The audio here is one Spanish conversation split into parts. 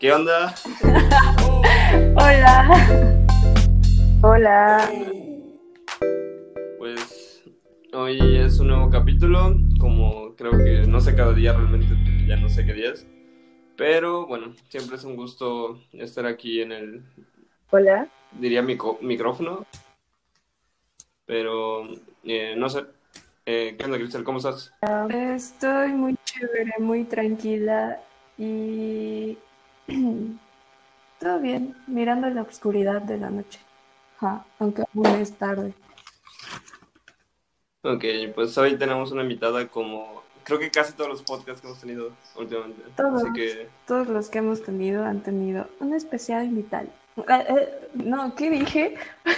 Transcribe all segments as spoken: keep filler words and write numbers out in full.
¿Qué onda? Hola. Hola. Pues hoy es un nuevo capítulo, como creo que no sé cada día realmente, porque ya no sé qué día es. Pero bueno, siempre es un gusto estar aquí en el, Hola. diría mico- micrófono. Pero eh, no sé, eh, ¿qué onda, Cristel? ¿Cómo estás? Estoy muy chévere, muy tranquila y todo bien, mirando la oscuridad de la noche. Ja, aunque aún es tarde. Ok, pues hoy tenemos una invitada como creo que casi todos los podcasts que hemos tenido últimamente. Todos, Así que todos los que hemos tenido han tenido un especial invitado. Eh, eh, no, ¿qué dije?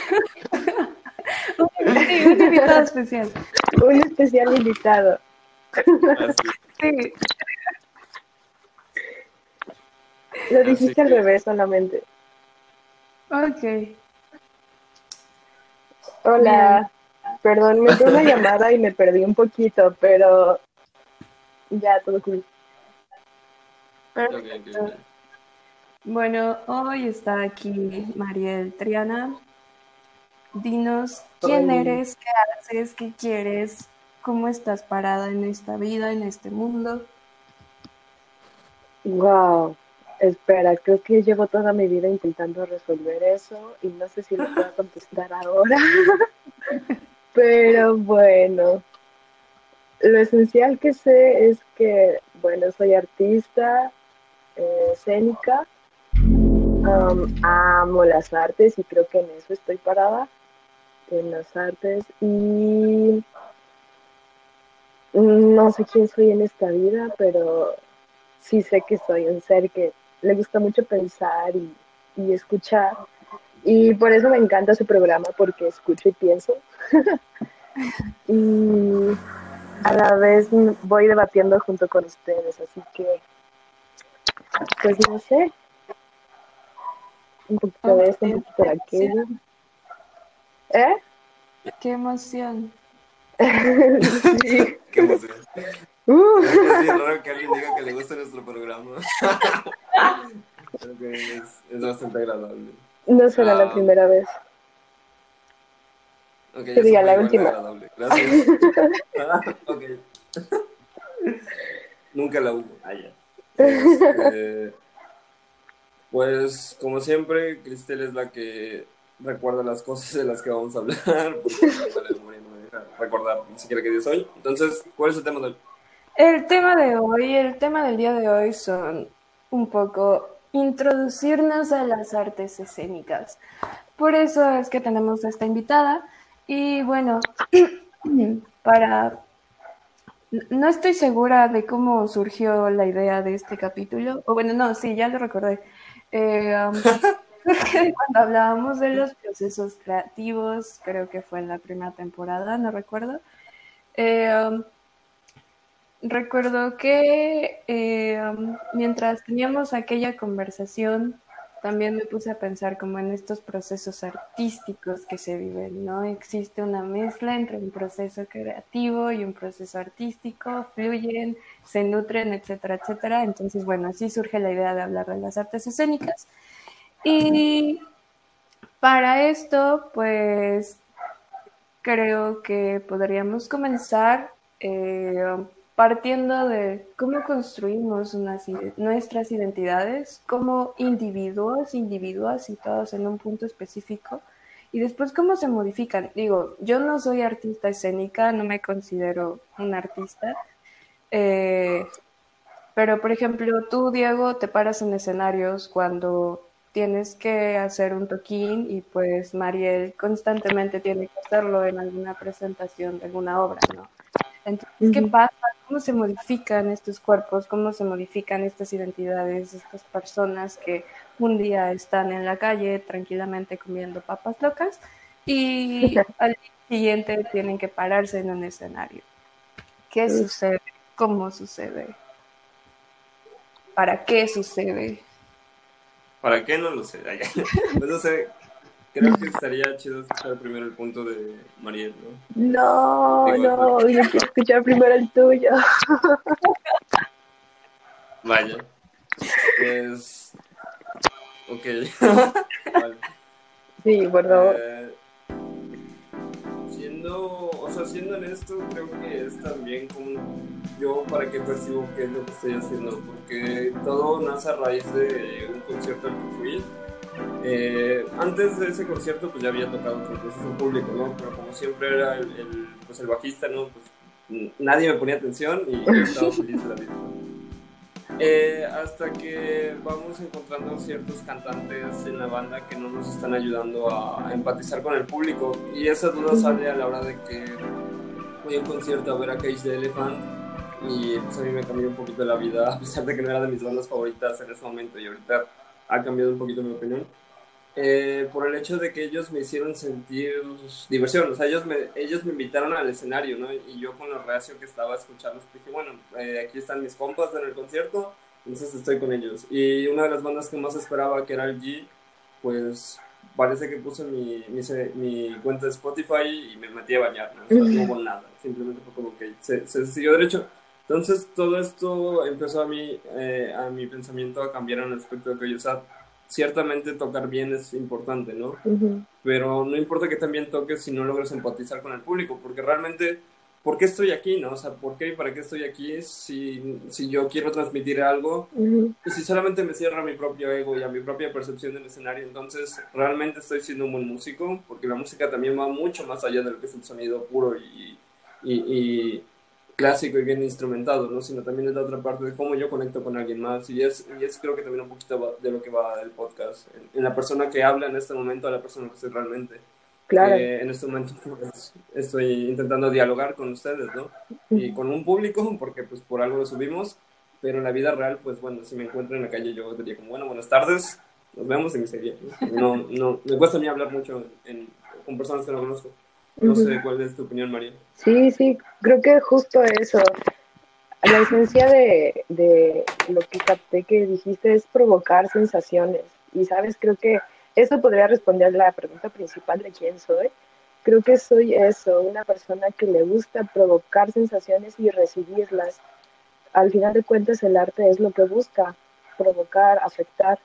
Sí, un invitado especial. Un especial invitado. así, Sí, Lo así dijiste al que revés solamente. ok, bien. Hola. Perdón, me entró una llamada y me perdí un poquito, pero ya todo cool. ok, ok, Perfecto. ok. Bueno, hoy está aquí Mariel Triana. Dinos quién Oli. eres, qué haces, qué quieres, cómo estás parada en esta vida, en este mundo. Wow. Espera, creo que llevo toda mi vida intentando resolver eso y no sé si lo puedo contestar ahora. Pero bueno, lo esencial que sé es que, bueno, soy artista eh, escénica. Um, amo las artes y creo que en eso estoy parada, en las artes. Y no sé quién soy en esta vida, pero sí sé que soy un ser que le gusta mucho pensar y, y escuchar. Y por eso me encanta su programa, porque escucho y pienso. Y a la vez voy debatiendo junto con ustedes, así que, pues no sé, un poquito Oh, de esto, un qué poquito de emoción, aquello. ¿Eh? qué emoción. Sí. Qué emoción. Uh. Es, es bien raro que alguien diga que le gusta nuestro programa. Creo que es, es bastante agradable. No será la Ah, primera vez. ok, eso Sería fue la igual de última. agradable. Gracias. Ok, nunca la hubo. Ah, ya. Este, pues como siempre, Cristel es la que recuerda las cosas de las que vamos a hablar, porque mi mala memoria no me deja recordar ni siquiera qué día es hoy. Entonces, ¿cuál es el tema de hoy? El tema de hoy, el tema del día de hoy son un poco introducirnos a las artes escénicas. Por eso es que tenemos a esta invitada y bueno, para no estoy segura de cómo surgió la idea de este capítulo. O bueno, no, sí, ya lo recordé. Eh, um, cuando hablábamos de los procesos creativos, creo que fue en la primera temporada, no recuerdo. Eh, um, Recuerdo que eh, um, mientras teníamos aquella conversación, también me puse a pensar como en estos procesos artísticos que se viven, ¿no? Existe una mezcla entre un proceso creativo y un proceso artístico, fluyen, se nutren, etcétera, etcétera. Entonces, bueno, así surge la idea de hablar de las artes escénicas. Y para esto, pues creo que podríamos comenzar eh, partiendo de cómo construimos unas, nuestras identidades como individuos, individuas situados en un punto específico y después cómo se modifican. Digo, yo no soy artista escénica, no me considero un artista, eh, pero, por ejemplo, tú, Diego, te paras en escenarios cuando tienes que hacer un toquín y pues Mariel constantemente tiene que hacerlo en alguna presentación de alguna obra, ¿no? Entonces, ¿qué Uh-huh. pasa? ¿Cómo se modifican estos cuerpos? ¿Cómo se modifican estas identidades, estas personas que un día están en la calle tranquilamente comiendo papas locas y al día siguiente tienen que pararse en un escenario? ¿Qué sucede? ¿Cómo sucede? ¿Para qué sucede? ¿Para qué? No lo sé. Ay, pues no sé, creo que estaría chido escuchar primero el punto de Mariel, ¿no? Es, No, digo, es lo que... no, yo quiero escuchar primero el tuyo. Vaya, pues Ok. Vale. Sí, por favor. Eh, siendo, o sea, siendo honesto, creo que es también como yo para qué percibo qué es lo que estoy haciendo, porque todo nace a raíz de un concierto al que fui. Eh, antes de ese concierto pues ya había tocado otros veces en público, ¿no? Pero como siempre era el, el, pues, el bajista, ¿no? Pues nadie me ponía atención y yo estaba feliz de la vida. Eh, hasta que vamos encontrando ciertos cantantes en la banda que no nos están ayudando a, a empatizar con el público, y esa duda sale a la hora de que fui a un concierto a ver a Cage the Elephant y pues a mí me cambió un poquito la vida, a pesar de que no era de mis bandas favoritas en ese momento, y ahorita ha cambiado un poquito mi opinión. Eh, por el hecho de que ellos me hicieron sentir diversión, o sea, ellos me, ellos me invitaron al escenario, ¿no? Y yo con lo reacio que estaba a escucharlos, dije, bueno, eh, aquí están mis compas en el concierto, entonces estoy con ellos. Y una de las bandas que más esperaba, que era el G, pues parece que puse mi, mi, mi cuenta de Spotify y me metí a bañar, ¿no? O sea, no hubo nada, simplemente fue como que se, se siguió derecho. Entonces todo esto empezó a mí, eh, a mi pensamiento a cambiar en el aspecto de que yo, o sea, ciertamente tocar bien es importante, ¿no? Uh-huh. Pero no importa que también toques si no logras empatizar con el público, porque realmente, ¿por qué estoy aquí, no? O sea, ¿por qué y para qué estoy aquí si, si yo quiero transmitir algo? Uh-huh. Y si solamente me cierra a mi propio ego y a mi propia percepción del escenario, entonces realmente estoy siendo un buen músico, porque la música también va mucho más allá de lo que es el sonido puro y, y, y clásico y bien instrumentado, ¿no? Sino también es la otra parte de cómo yo conecto con alguien más, y es, y es creo que también un poquito de lo que va el podcast, en, en la persona que habla en este momento a la persona que soy realmente. Claro. Que en este momento pues, estoy intentando dialogar con ustedes, ¿no? Y con un público, porque pues por algo lo subimos, pero en la vida real, pues bueno, si me encuentro en la calle yo diría como, bueno, buenas tardes, nos vemos y me seguiría. No, no, me cuesta a mí hablar mucho en, con personas que no conozco. No uh-huh. sé cuál es tu opinión, María. Sí, sí, creo que justo eso. La esencia de, de lo que capté que dijiste es provocar sensaciones. Y sabes, creo que eso podría responder a la pregunta principal de quién soy. Creo que soy eso, una persona que le gusta provocar sensaciones y recibirlas. Al final de cuentas, el arte es lo que busca, provocar, afectar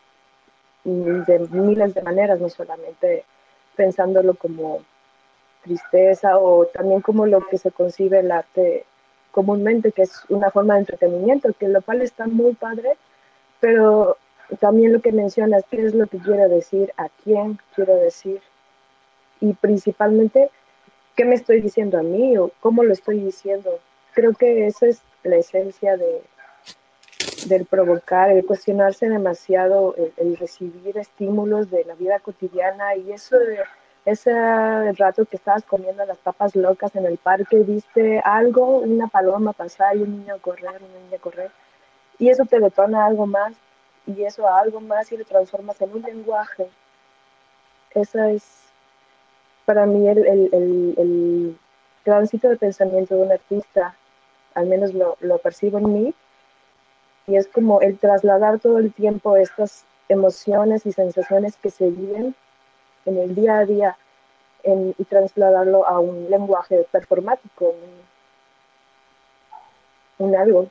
de miles de maneras, no solamente pensándolo como tristeza o también como lo que se concibe el arte comúnmente, que es una forma de entretenimiento, que lo cual está muy padre, pero también lo que mencionas, qué es lo que quiero decir, a quién quiero decir, y principalmente, qué me estoy diciendo a mí o cómo lo estoy diciendo. Creo que esa es la esencia de, del provocar, el cuestionarse demasiado, el, el recibir estímulos de la vida cotidiana, y eso de ese rato que estabas comiendo las papas locas en el parque, viste algo, una paloma pasar y un niño correr, una niña correr, y eso te detona algo más, y eso a algo más, y lo transformas en un lenguaje. Esa es para mí el, el, el, el tránsito de pensamiento de un artista, al menos lo, lo percibo en mí, y es como el trasladar todo el tiempo estas emociones y sensaciones que se viven en el día a día, en, y trasladarlo a un lenguaje performático, un, un algo.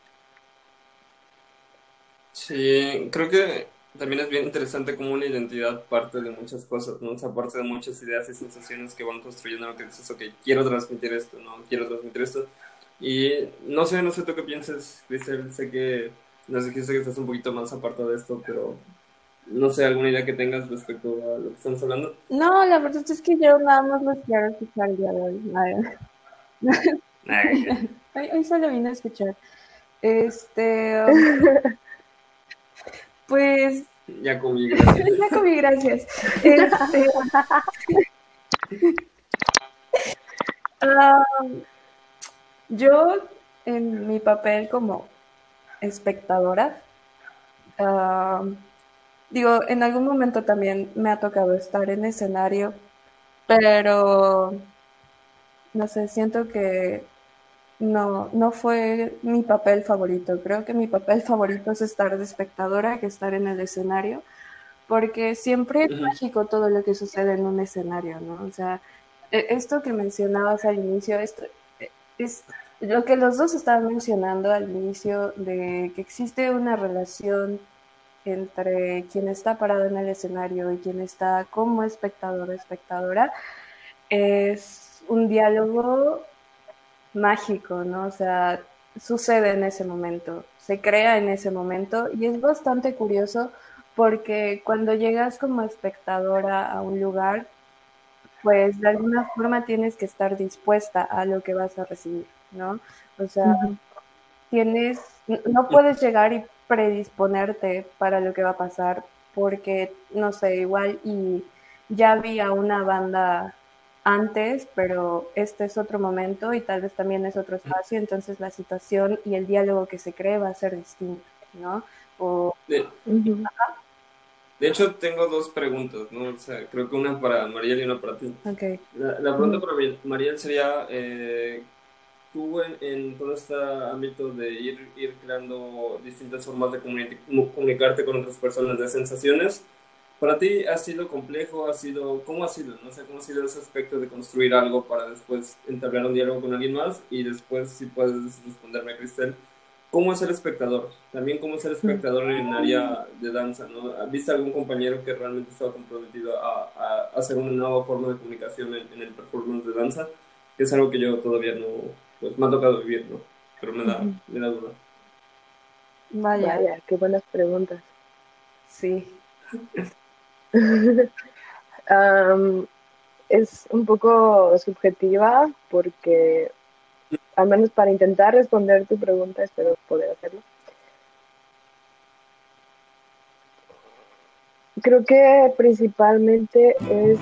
Sí, creo que también es bien interesante como una identidad parte de muchas cosas, ¿no? O sea, parte de muchas ideas y sensaciones que van construyendo lo que dices, ok, quiero transmitir esto, ¿no? Quiero transmitir esto. Y no sé, no sé tú qué piensas, Cristel, sé que nos dijiste que estás un poquito más apartado de esto, pero no sé, alguna idea que tengas respecto a lo que estamos hablando. No, la verdad es que yo nada más los quiero escuchar el día de hoy. hoy, hoy solo vine a escuchar. Este, um, pues... Ya comí, gracias. ya comí, gracias. Este, um, yo, en mi papel como espectadora, uh, digo, en algún momento también me ha tocado estar en escenario, pero no sé, siento que no, no fue mi papel favorito. Creo que mi papel favorito es estar de espectadora que estar en el escenario, porque siempre es uh-huh. mágico todo lo que sucede en un escenario, ¿no? O sea, esto que mencionabas al inicio, esto es lo que los dos estaban mencionando al inicio, de que existe una relación entre quien está parado en el escenario y quien está como espectador o espectadora, es un diálogo mágico, ¿no? O sea, sucede en ese momento, se crea en ese momento y es bastante curioso porque cuando llegas como espectadora a un lugar, pues de alguna forma tienes que estar dispuesta a lo que vas a recibir, ¿no? O sea, Ujú, tienes, no puedes llegar y predisponerte para lo que va a pasar porque, no sé, igual y ya vi a una banda antes, pero este es otro momento y tal vez también es otro espacio, entonces la situación y el diálogo que se cree va a ser distinto, ¿no? O, De, ujú. de hecho, tengo dos preguntas, ¿no? O sea, creo que una para Mariel y una para ti. ok. La, la pregunta Ujú. para Mariel Mariel sería, eh, tú en, en todo este ámbito de ir, ir creando distintas formas de comuni- comunicarte con otras personas, de sensaciones, para ti ha sido complejo, ha sido, ¿cómo ha sido? ¿No? O sea, ¿cómo ha sido ese aspecto de construir algo para después entablar un diálogo con alguien más? Y después, si puedes responderme, Cristel, ¿cómo es el espectador? También cómo es el Ujú. espectador en área de danza, ¿no? ¿Viste algún compañero que realmente estaba comprometido a, a hacer una nueva forma de comunicación en, en el performance de danza? Que es algo que yo todavía no, pues me ha tocado vivir, ¿no? Pero me da, Ujú. me da duda. Vaya, Vaya, qué buenas preguntas. sí. Am, es un poco subjetiva porque, al menos para intentar responder tu pregunta, espero poder hacerlo. Creo que principalmente es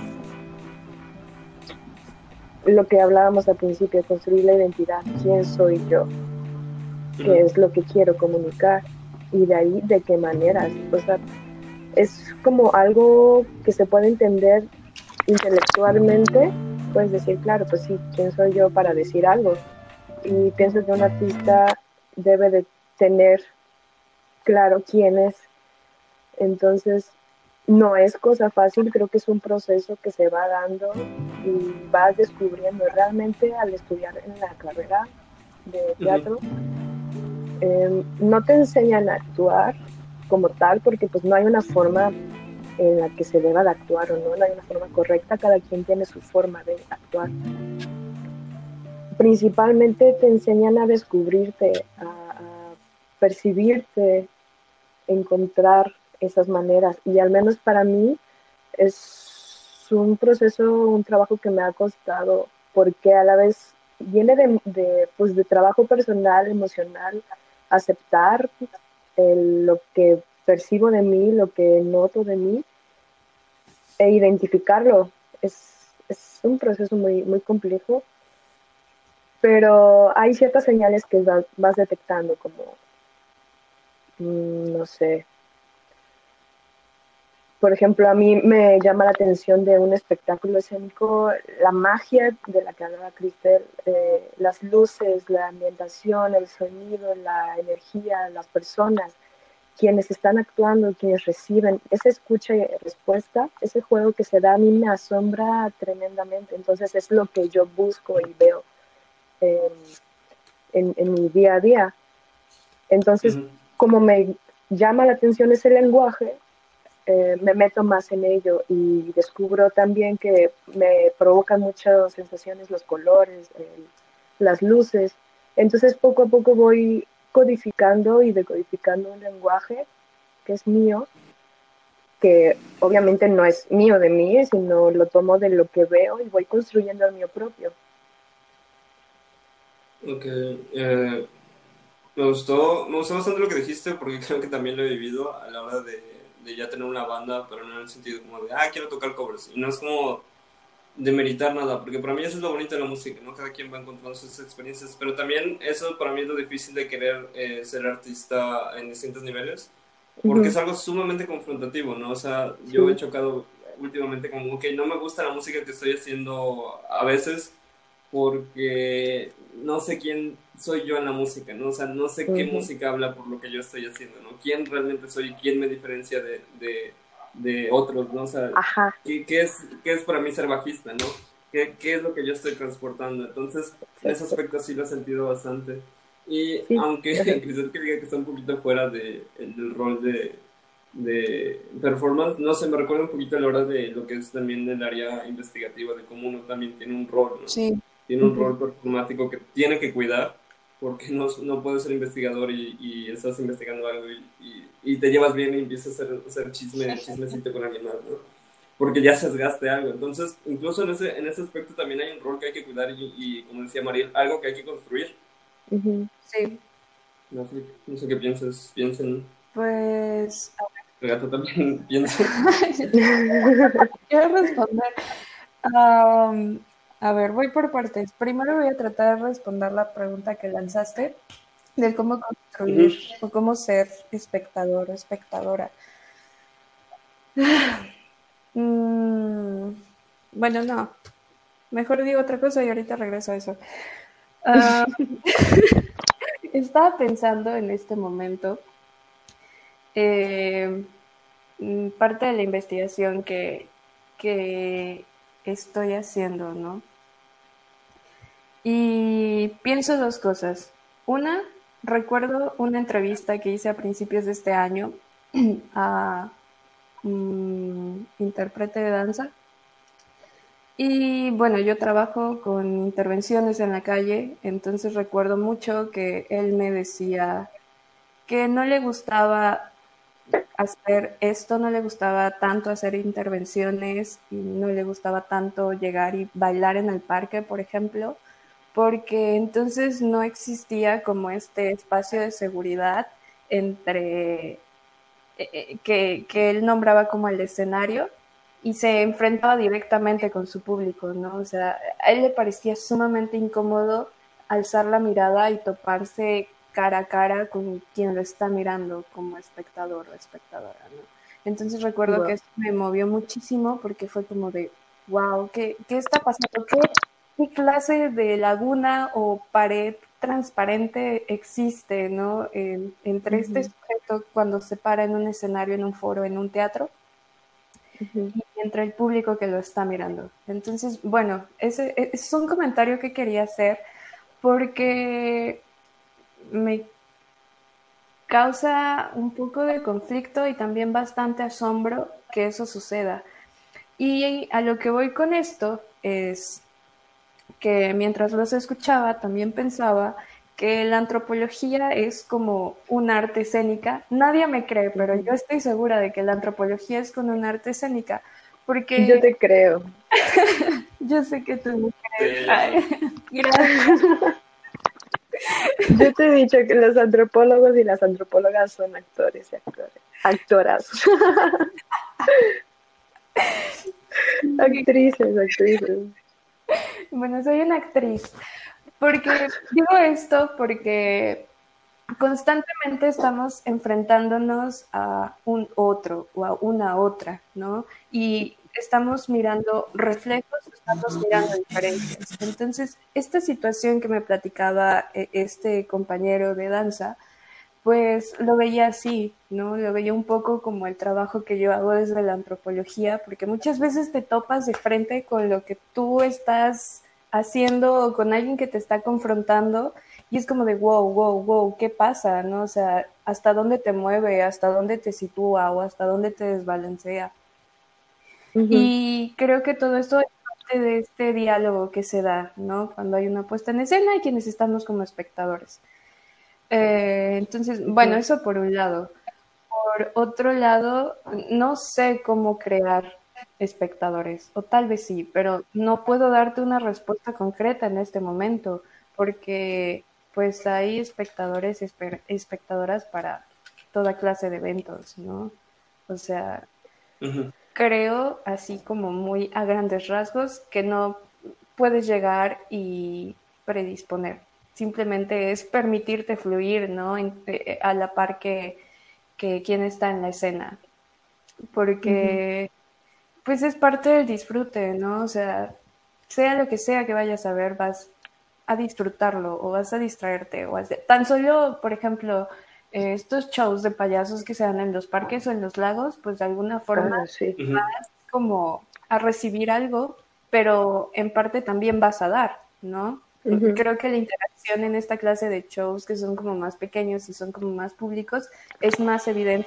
lo que hablábamos al principio, construir la identidad, quién soy yo, qué Ujú, es lo que quiero comunicar y de ahí de qué maneras. O sea, es como algo que se puede entender intelectualmente, puedes decir, claro, pues sí, quién soy yo para decir algo. Y pienso que un artista debe de tener claro quién es. Entonces, no es cosa fácil, creo que es un proceso que se va dando y vas descubriendo realmente al estudiar en la carrera de ujú, teatro. Eh, no te enseñan a actuar como tal porque pues no hay una forma en la que se deba de actuar o no, no hay una forma correcta, cada quien tiene su forma de actuar. Principalmente te enseñan a descubrirte, a, a percibirte, encontrar esas maneras y al menos para mí es un proceso, un trabajo que me ha costado porque a la vez viene de, de, pues de trabajo personal, emocional, aceptar el, lo que percibo de mí, lo que noto de mí e identificarlo. Es, es un proceso muy, muy complejo, pero hay ciertas señales que vas, vas detectando como, mmm, no sé, por ejemplo, a mí me llama la atención de un espectáculo escénico, la magia de la que hablaba Cristel, eh, las luces, la ambientación, el sonido, la energía, las personas, quienes están actuando, quienes reciben, esa escucha y respuesta, ese juego que se da a mí me asombra tremendamente. Entonces es lo que yo busco y veo eh, en, en mi día a día. Entonces, ujú. como me llama la atención ese lenguaje, eh, me meto más en ello y descubro también que me provocan muchas sensaciones los colores, el, las luces. Entonces poco a poco voy codificando y decodificando un lenguaje que es mío, que obviamente no es mío de mí, sino lo tomo de lo que veo y voy construyendo el mío propio. Ok, eh, me gustó, me gustó bastante lo que dijiste porque creo que también lo he vivido a la hora de, de ya tener una banda, pero no en el sentido como de, ah, quiero tocar covers. Y no es como de meritar nada, porque para mí eso es lo bonito de la música, ¿no? Cada quien va encontrando sus experiencias, pero también eso para mí es lo difícil de querer eh, ser artista en distintos niveles, porque Ujú. es algo sumamente confrontativo, ¿no? O sea, yo he Sí. chocado últimamente como, ok, no me gusta la música que estoy haciendo a veces, porque no sé quién soy yo en la música, ¿no? O sea, no sé qué Ujú. música habla por lo que yo estoy haciendo, ¿no? ¿Quién realmente soy y quién me diferencia de, de, de otros, ¿no? O sea, Ajá, ¿qué, qué es, ¿qué es para mí ser bajista, ¿no? ¿Qué, ¿Qué es lo que yo estoy transportando? Entonces, en ese exacto. aspecto sí lo he sentido bastante. Y Sí. aunque Ajá. Crisel que diga que está un poquito fuera de, el- del rol de, de performance, no sé, me recuerda un poquito a la hora de lo que es también el área investigativa, de cómo uno también tiene un rol, ¿no? Sí. Tiene un rol performático que tiene que cuidar, porque no, no puedes ser investigador y, y estás investigando algo y, y, y te llevas bien y empiezas a hacer, a hacer chisme, chismecito con alguien más, ¿no? Porque ya sesgaste algo. Entonces, incluso en ese, en ese aspecto también hay un rol que hay que cuidar y, y como decía Mariel, algo que hay que construir. Uh-huh. Sí. No sé, no sé qué piensas, piensen. Pues... El gato también piensa. Quiero responder. Um, a ver, voy por partes. Primero voy a tratar de responder la pregunta que lanzaste de cómo construir uh-huh. o cómo ser espectador o espectadora. mm, bueno, no. Mejor digo otra cosa y ahorita regreso a eso. Uh, estaba pensando en este momento eh, parte de la investigación que, que estoy haciendo, ¿no? Y pienso dos cosas. Una, recuerdo una entrevista que hice a principios de este año a un intérprete de danza. Y bueno, yo trabajo con intervenciones en la calle, entonces recuerdo mucho que él me decía que no le gustaba hacer esto, no le gustaba tanto hacer intervenciones y no le gustaba tanto llegar y bailar en el parque, por ejemplo, porque entonces no existía como este espacio de seguridad entre eh, que, que él nombraba como el escenario y se enfrentaba directamente con su público, ¿no? O sea, a él le parecía sumamente incómodo alzar la mirada y toparse cara a cara con quien lo está mirando como espectador o espectadora, ¿no? Entonces recuerdo wow. que eso me movió muchísimo porque fue como de, wow, ¿qué, qué está pasando? ¿Qué, ¿Qué clase de laguna o pared transparente existe, ¿no? En, entre uh-huh. este sujeto cuando se para en un escenario, en un foro, en un teatro, uh-huh. y entre el público que lo está mirando? Entonces, bueno, ese es un comentario que quería hacer porque me causa un poco de conflicto y también bastante asombro que eso suceda. Y a lo que voy con esto es que mientras los escuchaba también pensaba que la antropología es como un arte escénica. Nadie me cree, pero yo estoy segura de que la antropología es como un arte escénica, porque... Yo te creo. Yo sé que tú me crees. Ay, gracias. Yo te he dicho que los antropólogos y las antropólogas son actores y actores. Actoras. Actrices, actrices. Bueno, soy una actriz. Porque digo esto porque constantemente estamos enfrentándonos a un otro o a una otra, ¿no? Y estamos mirando reflejos, estamos mirando diferencias. Entonces, esta situación que me platicaba este compañero de danza, pues lo veía así, ¿no? Lo veía un poco como el trabajo que yo hago desde la antropología, porque muchas veces te topas de frente con lo que tú estás haciendo con alguien que te está confrontando y es como de wow, wow, wow, ¿qué pasa? ¿No? O sea, ¿hasta dónde te mueve? ¿Hasta dónde te sitúa? ¿O hasta dónde te desbalancea? Uh-huh. Y creo que todo esto es parte de este diálogo que se da, ¿no? Cuando hay una puesta en escena y quienes estamos como espectadores. Eh, entonces, bueno, eso por un lado. Por otro lado, no sé cómo crear espectadores, o tal vez sí, pero no puedo darte una respuesta concreta en este momento, porque pues hay espectadores y espe- espectadoras para toda clase de eventos, ¿no? O sea, uh-huh. creo, así como muy a grandes rasgos, que no puedes llegar y predisponer. Simplemente es permitirte fluir, ¿no? En, eh, a la par que, que quien está en la escena. Porque, uh-huh. pues es parte del disfrute, ¿no? O sea, sea lo que sea que vayas a ver, vas a disfrutarlo o vas a distraerte. O a hacer... Tan solo, por ejemplo, eh, estos shows de payasos que se dan en los parques o en los lagos, pues de alguna forma ah, sí. vas como a recibir algo, pero en parte también vas a dar, ¿no? Uh-huh. Creo que la interacción en esta clase de shows que son como más pequeños y son como más públicos es más evidente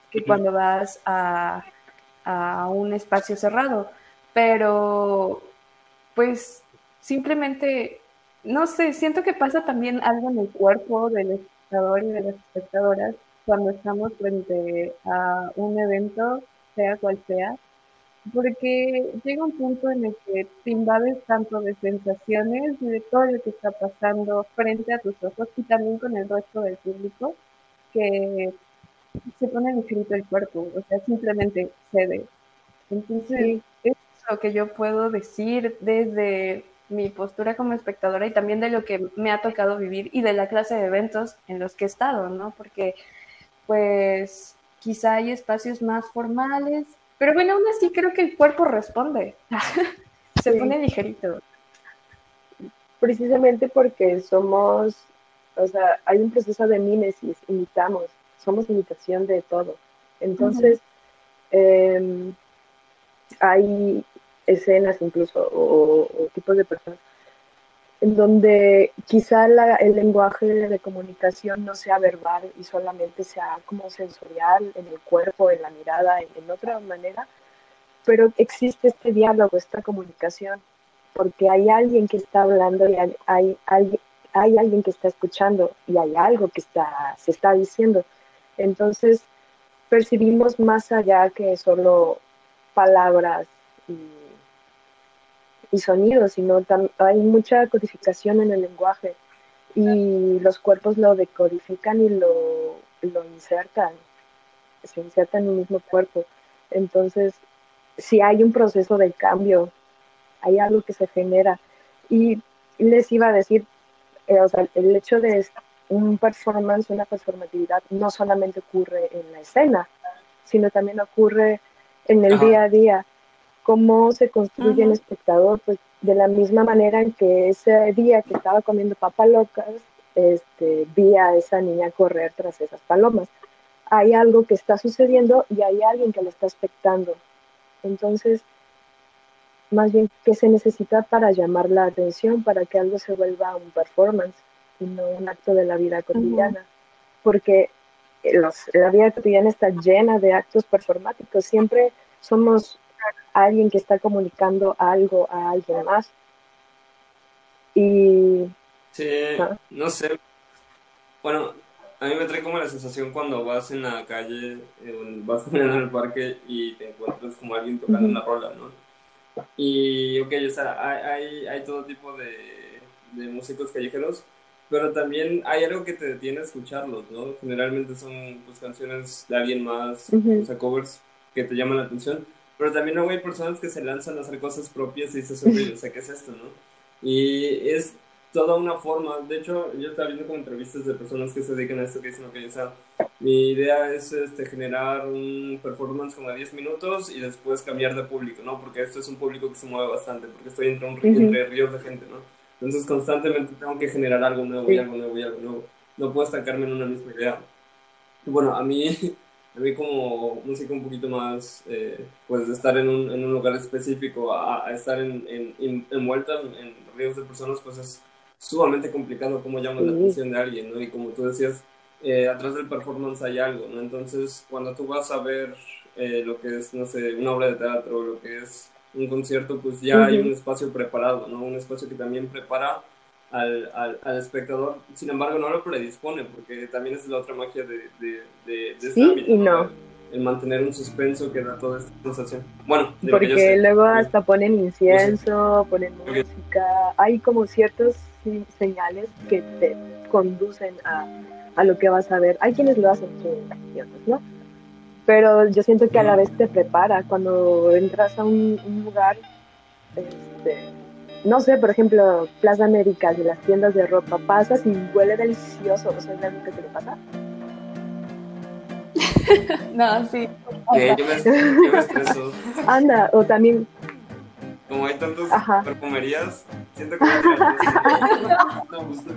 que cuando vas a, a un espacio cerrado. Pero, pues, simplemente, no sé, siento que pasa también algo en el cuerpo del espectador y de las espectadoras cuando estamos frente a un evento, sea cual sea, porque llega un punto en el que te invades tanto de sensaciones y de todo lo que está pasando frente a tus ojos y también con el resto del público, que se pone ligerito el cuerpo, o sea, simplemente cede. Entonces, Sí, es lo que yo puedo decir desde mi postura como espectadora y también de lo que me ha tocado vivir y de la clase de eventos en los que he estado, ¿no? Porque, pues, quizá hay espacios más formales, pero bueno, aún así creo que el cuerpo responde, se sí, pone ligerito. precisamente porque somos, o sea, hay un proceso de mímesis, imitamos, somos imitación de todo. Ujú, Entonces, eh, hay escenas incluso o, o, tipos de personas en donde quizá la, el lenguaje de comunicación no sea verbal y solamente sea como sensorial en el cuerpo, en la mirada, en, en otra manera, pero existe este diálogo, esta comunicación, porque hay alguien que está hablando y hay, hay, hay, hay alguien que está escuchando y hay algo que está, se está diciendo. Entonces percibimos más allá que solo palabras y, y sonidos, sino tam, hay mucha codificación en el lenguaje y los cuerpos lo decodifican y lo, lo insertan, se insertan en el mismo cuerpo. Entonces, si hay un proceso de cambio, hay algo que se genera. Y les iba a decir, eh, o sea, el hecho de un performance, una performatividad, no solamente ocurre en la escena, sino también ocurre en el Ajá. día a día. Cómo se construye el ujú, espectador, pues de la misma manera en que ese día que estaba comiendo papas locas, este, vi a esa niña correr tras esas palomas. Hay algo que está sucediendo y hay alguien que lo está expectando. Entonces, más bien, ¿qué se necesita para llamar la atención, para que algo se vuelva un performance y no un acto de la vida ujú. cotidiana? Porque los, la vida cotidiana está llena de actos performáticos. Siempre somos alguien que está comunicando algo a alguien más. Y Sí, ¿no? no sé. Bueno, a mí me trae como la sensación cuando vas en la calle, eh, vas caminando en el parque y te encuentras como alguien tocando Uh-huh. una rola, ¿no? Y, ok, o sea, hay, hay, hay todo tipo de, de músicos callejeros, pero también hay algo que te detiene a escucharlos, ¿no? Generalmente son pues, canciones de alguien más, o Uh-huh. sea, covers que te llaman la atención, pero también luego hay personas que se lanzan a hacer cosas propias y dices, ok, o sea, ¿qué es esto, no? Y es toda una forma, de hecho, yo estaba viendo como entrevistas de personas que se dedican a esto, que dicen, ok, o sea, mi idea es este, generar un performance como de diez minutos y después cambiar de público, ¿no? Porque esto es un público que se mueve bastante, porque estoy entre, un, Uh-huh. entre ríos de gente, ¿no? Entonces constantemente tengo que generar algo nuevo y Sí. algo nuevo y algo nuevo. No puedo estancarme en una misma idea. Bueno, a mí, a mí como música un poquito más, eh, pues de estar en un, en un lugar específico a, a estar en, en, en, envuelta en, en ríos de personas, pues es sumamente complicado cómo llamas la Sí. atención de alguien, ¿no? Y como tú decías, eh, atrás del performance hay algo, ¿no? Entonces, cuando tú vas a ver eh, lo que es, no sé, una obra de teatro, lo que es un concierto, pues ya hay Uh-huh. un espacio preparado, ¿no? Un espacio que también prepara al, al, al, espectador, sin embargo no lo predispone, porque también es la otra magia de, de, de, de este Sí ámbito, y ¿no? no, El, el, mantener un suspenso que da toda esta sensación. Bueno, de lo que yo porque sé, luego ¿okay? hasta ponen No sé. incienso, ponen Okay. música, hay como ciertos sí, señales que te conducen a, a lo que vas a ver. Hay quienes lo hacen, sí, ¿no? Pero yo siento que a la vez te prepara cuando entras a un, un lugar, este, no sé, por ejemplo, Plaza América y las tiendas de ropa, pasas y huele delicioso, ¿no sabes algo que te le pasa? No, sí, Eh, pasa. yo, me, yo me estreso. Anda, o también, Como hay tantas ajá, perfumerías, siento que voy a tirar todo así. No me gusta.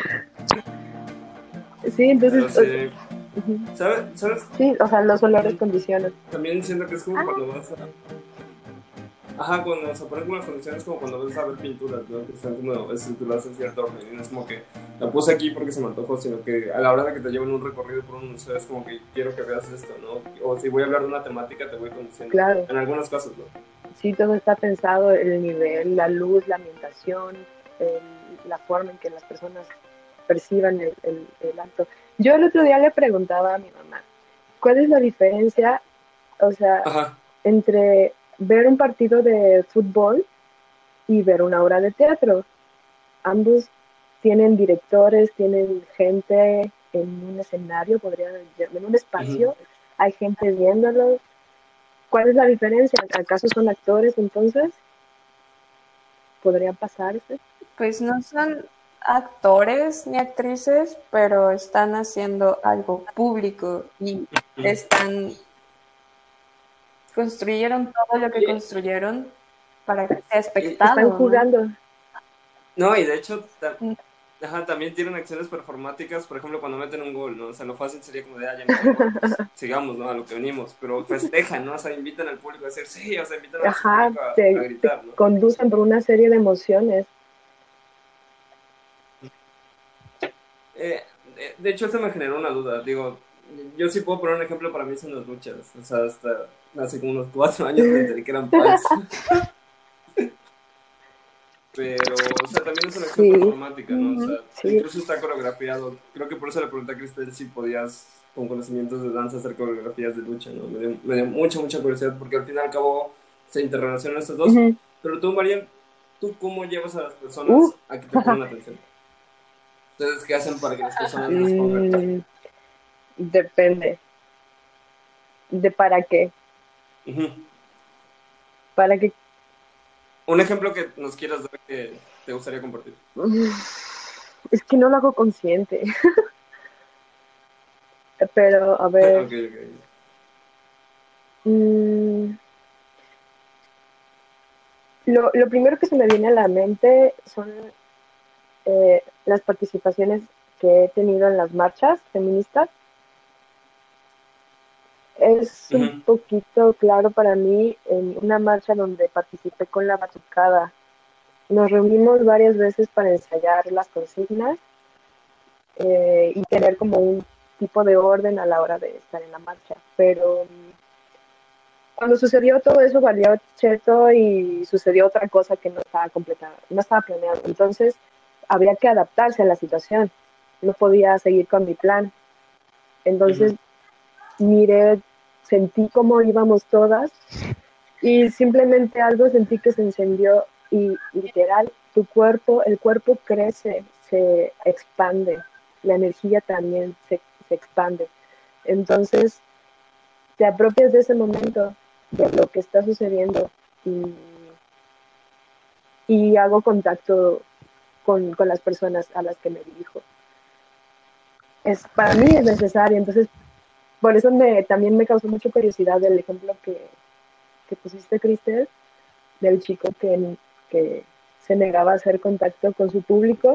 sí, entonces, Pero sí. uh-huh. ¿Sabes? ¿Sabes? Sí, o sea, los olores condicionan. También siento que es como cuando vas a... Ajá, cuando se ponen como las condiciones como cuando vas a ver pinturas, ¿no? Que están como estructuradas en cierto orden. Y no es como que, la puse aquí porque se me antojó, sino que a la hora de que te lleven un recorrido por un museo es como que quiero que veas esto, ¿no? O si voy a hablar de una temática te voy conduciendo. Claro. En algunos casos, ¿no? Sí, todo está pensado, el nivel, la luz, la ambientación, el, la forma en que las personas perciban el, el, el acto. Yo el otro día le preguntaba a mi mamá, ¿cuál es la diferencia, o sea, Ajá. entre ver un partido de fútbol y ver una obra de teatro? Ambos tienen directores, tienen gente en un escenario, podría decir, en un espacio, Uh-huh. hay gente viéndolo. ¿Cuál es la diferencia? ¿Acaso son actores entonces? ¿Podría pasarse? Pues no son actores ni actrices, pero están haciendo algo público y están construyeron todo lo que Y, construyeron para que sea y, Están espectado, ¿no? jugando. no, y de hecho, ta- ajá, también tienen acciones performáticas, por ejemplo, cuando meten un gol, ¿no? O sea, lo fácil sería como de, ah, ya meten un gol, pues sigamos, ¿no? A lo que venimos, pero festejan, ¿no? O sea, invitan al público a decir, sí, o sea, invitan a su Ajá, público a, a te, te gritar, ¿no? conducen por una serie de emociones. Eh, de, de hecho, esto me generó una duda, digo, yo sí puedo poner un ejemplo para mí son las luchas, o sea, hasta hace como unos cuatro años me enteré que eran falsas. Pero, o sea, también es una acción Sí, performática, ¿no? O sea, Ujú. sí. incluso está coreografiado. Creo que por eso le pregunté a Cristel si podías, con conocimientos de danza, hacer coreografías de lucha, ¿no? Me dio, me dio mucha, mucha curiosidad, porque al fin y al cabo se interrelacionan estos dos. Uh-huh. Pero tú, Marian, ¿tú cómo llevas a las Uh. personas a que te pongan atención? Entonces, ¿qué hacen para que las personas les pongan atención? Mm, depende. ¿De para qué? Uh-huh. Para que... Un ejemplo que nos quieras dar que te gustaría compartir. Es que no lo hago consciente. Pero, a ver... Ok, ok. Mm, lo, lo primero que se me viene a la mente son eh, las participaciones que he tenido en las marchas feministas. Es un Uh-huh. poquito claro para mí en una marcha donde participé con la batucada. Nos reunimos varias veces para ensayar las consignas eh, y tener como un tipo de orden a la hora de estar en la marcha. Pero cuando sucedió todo eso, valió cheto y sucedió otra cosa que no estaba completada, no estaba planeado. Entonces, habría que adaptarse a la situación. No podía seguir con mi plan. Entonces, Uh-huh. miré, sentí cómo íbamos todas y simplemente algo sentí que se encendió y literal, tu cuerpo, el cuerpo crece, se expande, la energía también se, se expande. Entonces, te apropias de ese momento, de lo que está sucediendo y, y hago contacto con, con las personas a las que me dirijo. Es, para mí es necesario, entonces por eso me, también me causó mucha curiosidad el ejemplo que, que pusiste, Cristel, del chico que, que se negaba a hacer contacto con su público.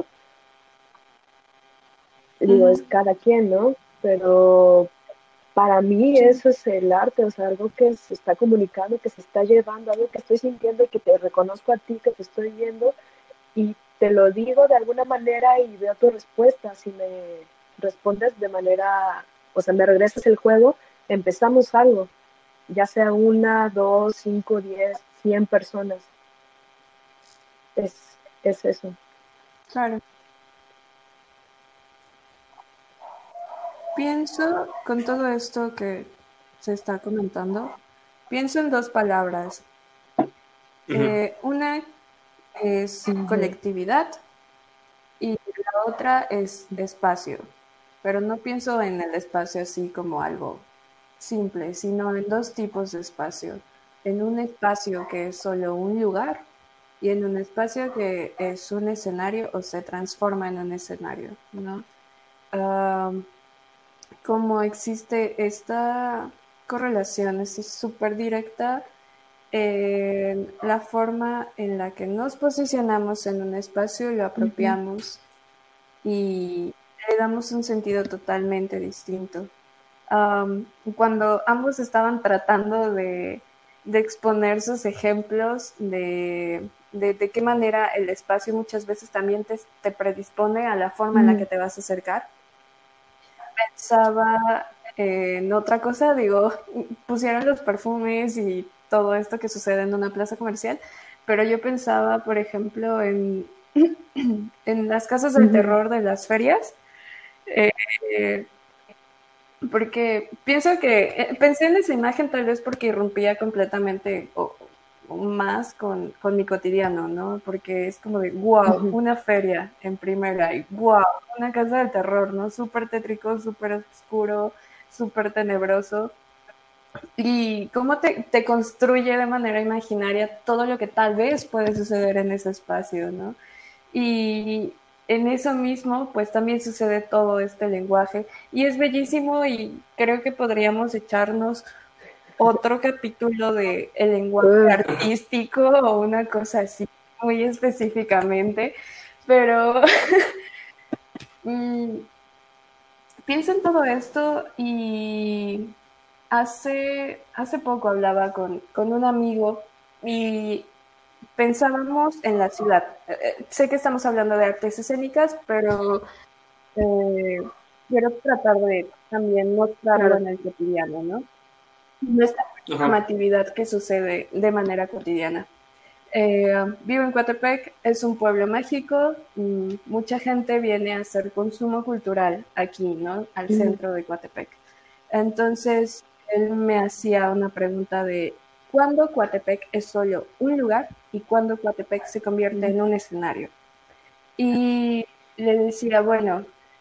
Digo, es Ujú. cada quien, ¿no? Pero para mí Sí, eso es el arte, o sea, algo que se está comunicando, que se está llevando, algo que estoy sintiendo y que te reconozco a ti, que te estoy viendo y te lo digo de alguna manera y veo tu respuesta. Si me respondes de manera, o sea, me regresas el juego, empezamos algo, ya sea una, dos, cinco, diez, cien personas. Es, es eso. claro. Pienso, con todo esto que se está comentando, pienso en dos palabras. Uh-huh. Eh, una es Uh-huh. colectividad y la otra es espacio. Pero no pienso en el espacio así como algo simple, sino en dos tipos de espacio. En un espacio que es solo un lugar y en un espacio que es un escenario o se transforma en un escenario, ¿no? Um, como existe esta correlación, es súper directa en la forma en la que nos posicionamos en un espacio y lo Uh-huh. apropiamos y le damos un sentido totalmente distinto. Um, cuando ambos estaban tratando de, de exponer sus ejemplos de de, de qué manera el espacio muchas veces también te, te predispone a la forma en la que te vas a acercar. Pensaba en otra cosa, digo, pusieron los perfumes y todo esto que sucede en una plaza comercial, pero yo pensaba, por ejemplo, en, en las casas del terror de las ferias, eh, eh, porque pienso que, eh, pensé en esa imagen tal vez porque irrumpía completamente o, o más con, con mi cotidiano, ¿no? Porque es como de, wow, una feria en primera y wow, una casa del terror, ¿no? Súper tétrico, súper oscuro, súper tenebroso. Y cómo te, te construye de manera imaginaria todo lo que tal vez puede suceder en ese espacio, ¿no? Y en eso mismo, pues también sucede todo este lenguaje. Y es bellísimo y creo que podríamos echarnos otro capítulo de el lenguaje artístico o una cosa así, muy específicamente. Pero mm, pienso en todo esto y hace, hace poco hablaba con, con un amigo y pensábamos en la ciudad. Eh, sé que estamos hablando de artes escénicas, pero eh, quiero tratar de también mostrarlo Claro. en el cotidiano, ¿no? Nuestra normatividad que sucede de manera cotidiana. Eh, vivo en Coatepec, es un pueblo mágico, mm, mucha gente viene a hacer consumo cultural aquí, ¿no? Al Ujú. centro de Coatepec. Entonces, él me hacía una pregunta de ¿cuándo Coatepec es solo un lugar y cuándo Coatepec se convierte en un escenario? Y le decía, bueno,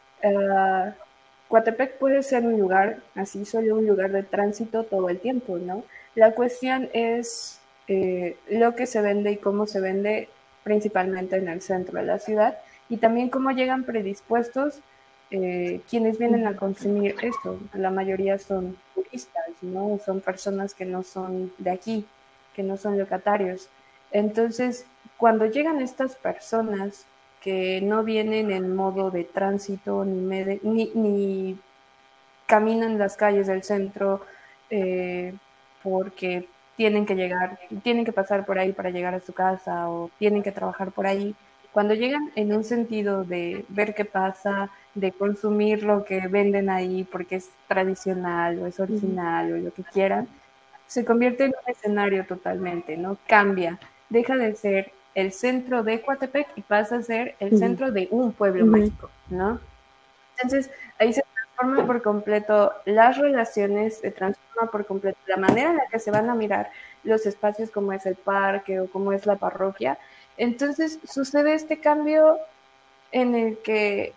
uh, Coatepec puede ser un lugar, así solo un lugar de tránsito todo el tiempo, ¿no? La cuestión es eh, lo que se vende y cómo se vende principalmente en el centro de la ciudad y también cómo llegan predispuestos eh, quienes vienen a consumir esto. La mayoría son turistas, ¿no? Son personas que no son de aquí, que no son locatarios. Entonces, cuando llegan estas personas que no vienen en modo de tránsito ni, med- ni, ni caminan las calles del centro eh, porque tienen que llegar, tienen que pasar por ahí para llegar a su casa o tienen que trabajar por ahí. Cuando llegan en un sentido de ver qué pasa, de consumir lo que venden ahí porque es tradicional o es original o lo que quieran, se convierte en un escenario totalmente, ¿no? Cambia, deja de ser el centro de Coatepec y pasa a ser el Ujú. centro de un pueblo Ujú. mágico, ¿no? Entonces, ahí se transforma por completo las relaciones, se transforma por completo la manera en la que se van a mirar los espacios como es el parque o como es la parroquia. Entonces, sucede este cambio en el que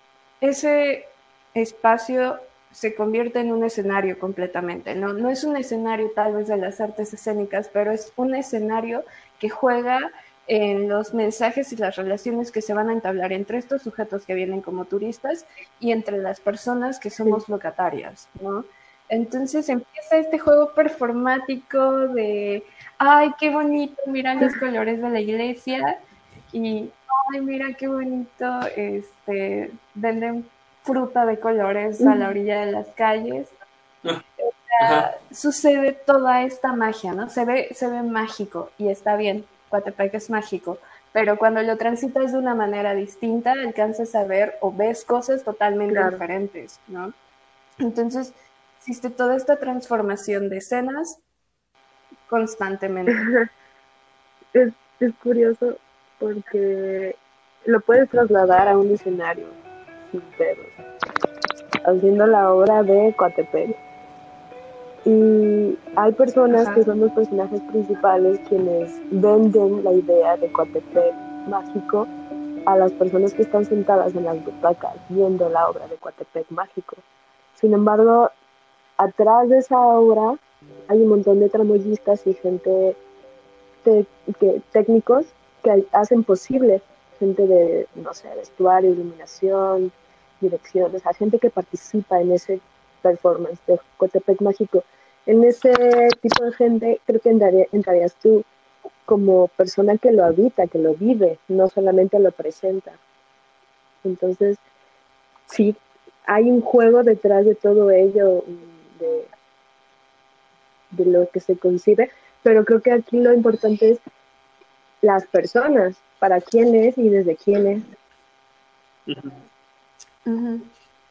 ese espacio se convierte en un escenario completamente, ¿no? No es un escenario tal vez de las artes escénicas, pero es un escenario que juega en los mensajes y las relaciones que se van a entablar entre estos sujetos que vienen como turistas y entre las personas que somos locatarias, ¿no? Entonces empieza este juego performático de, ay, qué bonito, miran los colores de la iglesia y ay, mira qué bonito, este, venden fruta de colores a la orilla de las calles. O sea, sucede toda esta magia, ¿no? Se ve, se ve mágico y está bien, Coatepec es mágico, pero cuando lo transitas de una manera distinta, alcanzas a ver o ves cosas totalmente Claro. diferentes, ¿no? Entonces, existe toda esta transformación de escenas constantemente. Es, es curioso porque lo puedes trasladar a un escenario sin pedos, haciendo la obra de Coatepec. Y hay personas Ajá. que son los personajes principales quienes venden la idea de Coatepec mágico a las personas que están sentadas en las butacas viendo la obra de Coatepec mágico. Sin embargo, atrás de esa obra hay un montón de tramoyistas y gente te, que, técnicos que hacen posible, gente de, no sé, vestuario, iluminación, dirección, o sea, gente que participa en ese performance de Coatepec mágico. En ese tipo de gente creo que entraría, entrarías tú como persona que lo habita, que lo vive, no solamente lo presenta. Entonces, sí, hay un juego detrás de todo ello, de, de lo que se concibe, pero creo que aquí lo importante es las personas, para quién es y desde quién es. Ujú. Ujú.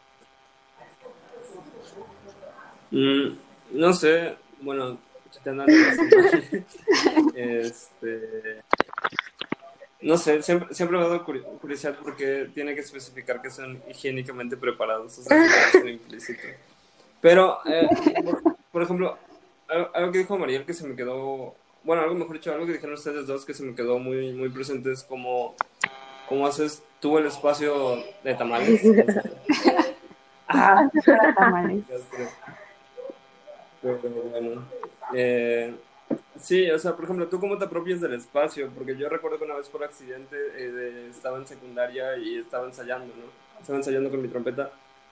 Mm, no sé, bueno, quitando lo personal, este, no sé, siempre, siempre me ha dado curi- curiosidad porque tiene que especificar que son higiénicamente preparados, o sea, siempre va a ser implícito. Pero, eh, por, por ejemplo, algo, algo que dijo Mariel que se me quedó, bueno, algo mejor dicho, algo que dijeron ustedes dos que se me quedó muy, muy presente es como, cómo haces tú el espacio de tamales. No sé. Ah, Espacio para tamales. ya sé. Pero bueno. Eh, sí, o sea, por ejemplo, ¿tú cómo te apropias del espacio? Porque yo recuerdo que una vez por accidente eh, de- estaba en secundaria y estaba ensayando, ¿no? Estaba ensayando con mi trompeta.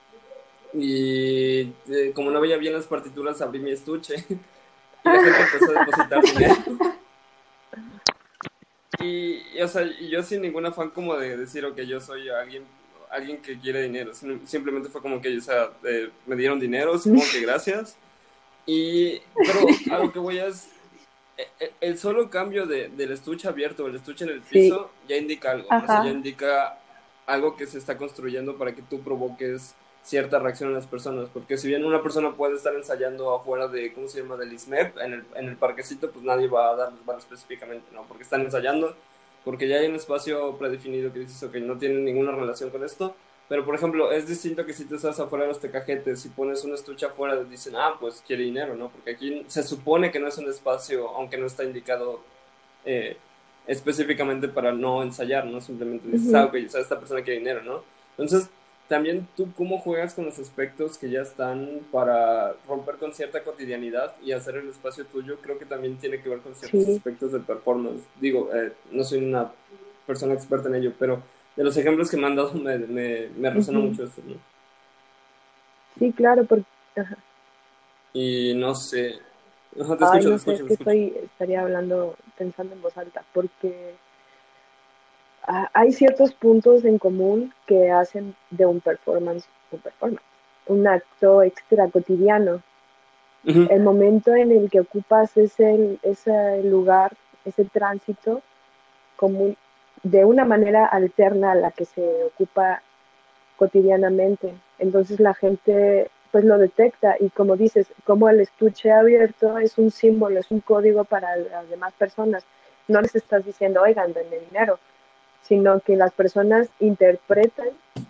Y eh, como no veía bien las partituras, abrí mi estuche y la gente empezó a depositar dinero. Y, y, o sea, y yo sin ningún afán como de decir, ok, yo soy alguien, alguien que quiere dinero. Sim- Simplemente fue como que, o sea, eh, me dieron dinero, supongo que gracias. Y, pero a lo que voy es, e- e- el solo cambio de, del estuche abierto o el estuche en el Sí, piso ya indica algo, ¿no? O sea, ya Ajá. indica algo que se está construyendo para que tú provoques cierta reacción en las personas, porque si bien una persona puede estar ensayando afuera de, ¿cómo se llama?, del ISMEP, en el, en el parquecito, pues nadie va a darles bala específicamente, ¿no? Porque están ensayando, porque ya hay un espacio predefinido que dices, ok, no tiene ninguna relación con esto, pero por ejemplo, es distinto que si tú estás afuera de los tecajetes, si pones una estucha afuera, dicen, ah, pues quiere dinero, ¿no? Porque aquí se supone que no es un espacio, aunque no está indicado eh, específicamente para no ensayar, ¿no? Simplemente dices, ah, ujú, ok, o sea, esta persona quiere dinero, ¿no? Entonces, también tú cómo juegas con los aspectos que ya están para romper con cierta cotidianidad y hacer el espacio tuyo, creo que también tiene que ver con ciertos sí, aspectos de performance. Digo, eh, no soy una persona experta en ello, pero de los ejemplos que me han dado me, me, me resuena ujú. mucho esto, ¿no? Sí, claro, porque, ajá. Y no sé. Ajá, te Ay, escucho, te no sé, escucho, es te que escucho. estoy, estaría hablando, pensando en voz alta, porque ah, hay ciertos puntos en común que hacen de un performance un performance, un acto extra cotidiano. Ujú, El momento en el que ocupas ese, ese lugar, ese tránsito, común, de una manera alterna a la que se ocupa cotidianamente. Entonces la gente pues lo detecta y como dices, como el estuche abierto es un símbolo, es un código para las demás personas. No les estás diciendo, oigan, denme dinero, sino que las personas interpretan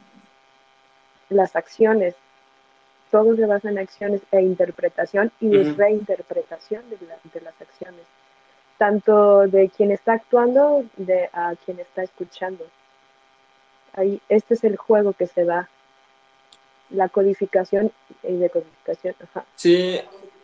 las acciones. Todo se basa en acciones e interpretación y ujú. reinterpretación de, la, de las acciones, tanto de quien está actuando de a quien está escuchando. Ahí, este es el juego que se da, la codificación y decodificación. Ajá. Sí,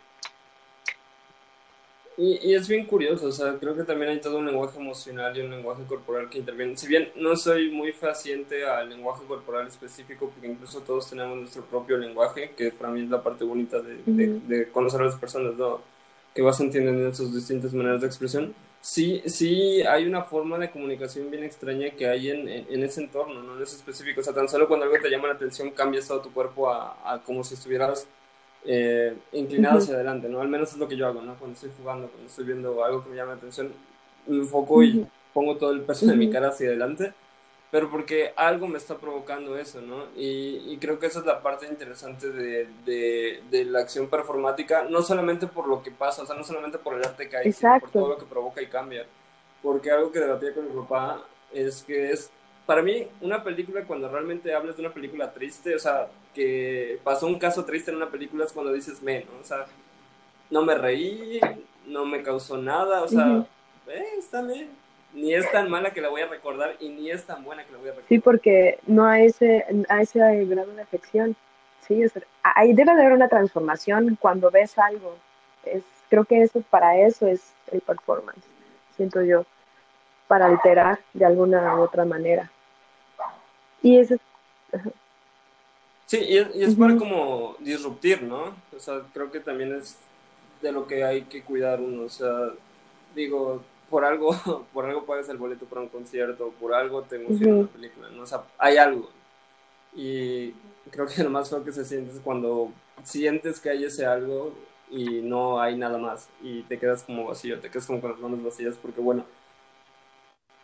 y, y es bien curioso, o sea, creo que también hay todo un lenguaje emocional y un lenguaje corporal que intervienen. Si bien no soy muy faciente al lenguaje corporal específico, porque incluso todos tenemos nuestro propio lenguaje, que para mí es la parte bonita de, de, Uh-huh. de conocer a las personas, ¿no? Que vas entendiendo en sus distintas maneras de expresión. Sí, sí hay una forma de comunicación bien extraña que hay en, en, en ese entorno, ¿no? En ese específico. O sea, tan solo cuando algo te llama la atención, cambias todo tu cuerpo a, a como si estuvieras eh, inclinado Uh-huh. hacia adelante, ¿no? Al menos es lo que yo hago, ¿no? Cuando estoy jugando, cuando estoy viendo algo que me llama la atención, me enfoco y Uh-huh. pongo todo el peso de mi Uh-huh. cara hacia adelante, pero porque algo me está provocando eso, ¿no? Y, y creo que esa es la parte interesante de, de, de la acción performática, no solamente por lo que pasa, o sea, no solamente por el arte que hay, sino por todo Exacto. lo que provoca y cambia. Porque algo que debatía con mi papá es que es, para mí, una película, cuando realmente hablas de una película triste, o sea, que pasó un caso triste en una película, es cuando dices, me, ¿no? O sea, no me reí, no me causó nada, o Uh-huh. sea, eh, está bien. Ni es tan mala que la voy a recordar y ni es tan buena que la voy a Sí, recordar. porque no a ese, a ese grado de afección. Sí, es, ahí debe de haber una transformación cuando ves algo. Es, creo que eso, para eso es el performance, siento yo, para alterar de alguna u otra manera. Y eso, Sí, y es, y es para uh-huh. como disruptir, ¿no? O sea, creo que también es de lo que hay que cuidar uno, o sea, digo, por algo, por algo pagas el boleto para un concierto, por algo te emociona una Uh-huh. película, ¿no? O sea, hay algo. Y creo que lo más feo que se siente es cuando sientes que hay ese algo y no hay nada más y te quedas como vacío, te quedas como con las manos vacías porque bueno,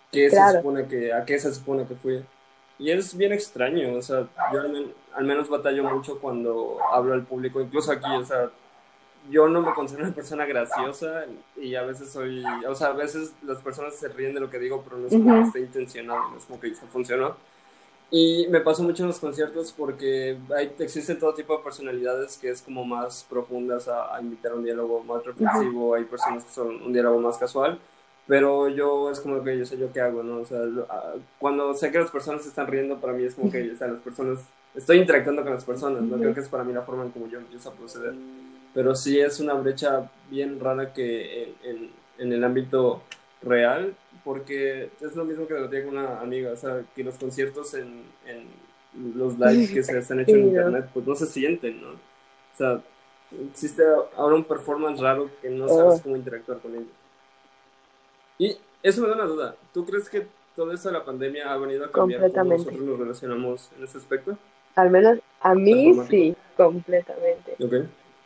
qué se Claro. supone que, a qué se supone que fui. Y es bien extraño, o sea, yo al, men- al menos batallo mucho cuando hablo al público, incluso aquí, o sea, yo no me considero una persona graciosa y a veces soy, o sea, a veces las personas se ríen de lo que digo, pero no es como que Ujú. esté intencionado, no es como que se funcionó. Y me pasó mucho en los conciertos porque hay, existen todo tipo de personalidades que es como más profundas a, a invitar a un diálogo más Ujú. reflexivo, hay personas que son un diálogo más casual, pero yo es como que yo sé yo qué hago, ¿no? O sea, lo- a- cuando sé que las personas se están riendo, para mí es como que, o sea, las personas, estoy interactuando con las personas, ¿no? Creo Ujú. que es para mí la forma en como yo empiezo a proceder. Pero sí es una brecha bien rara que en, en, en el ámbito real, porque es lo mismo que debatía con una amiga, o sea, que los conciertos en, en los live que se han hecho en Sí, no. internet, pues no se sienten, ¿no? O sea, existe ahora un performance raro que no sabes Oh, cómo interactuar con ellos. Y eso me da una duda, ¿tú crees que todo esto de la pandemia ha venido a cambiar cómo completamente. nosotros nos relacionamos en ese aspecto? Al menos a mí ¿Performático? sí, completamente. Ok.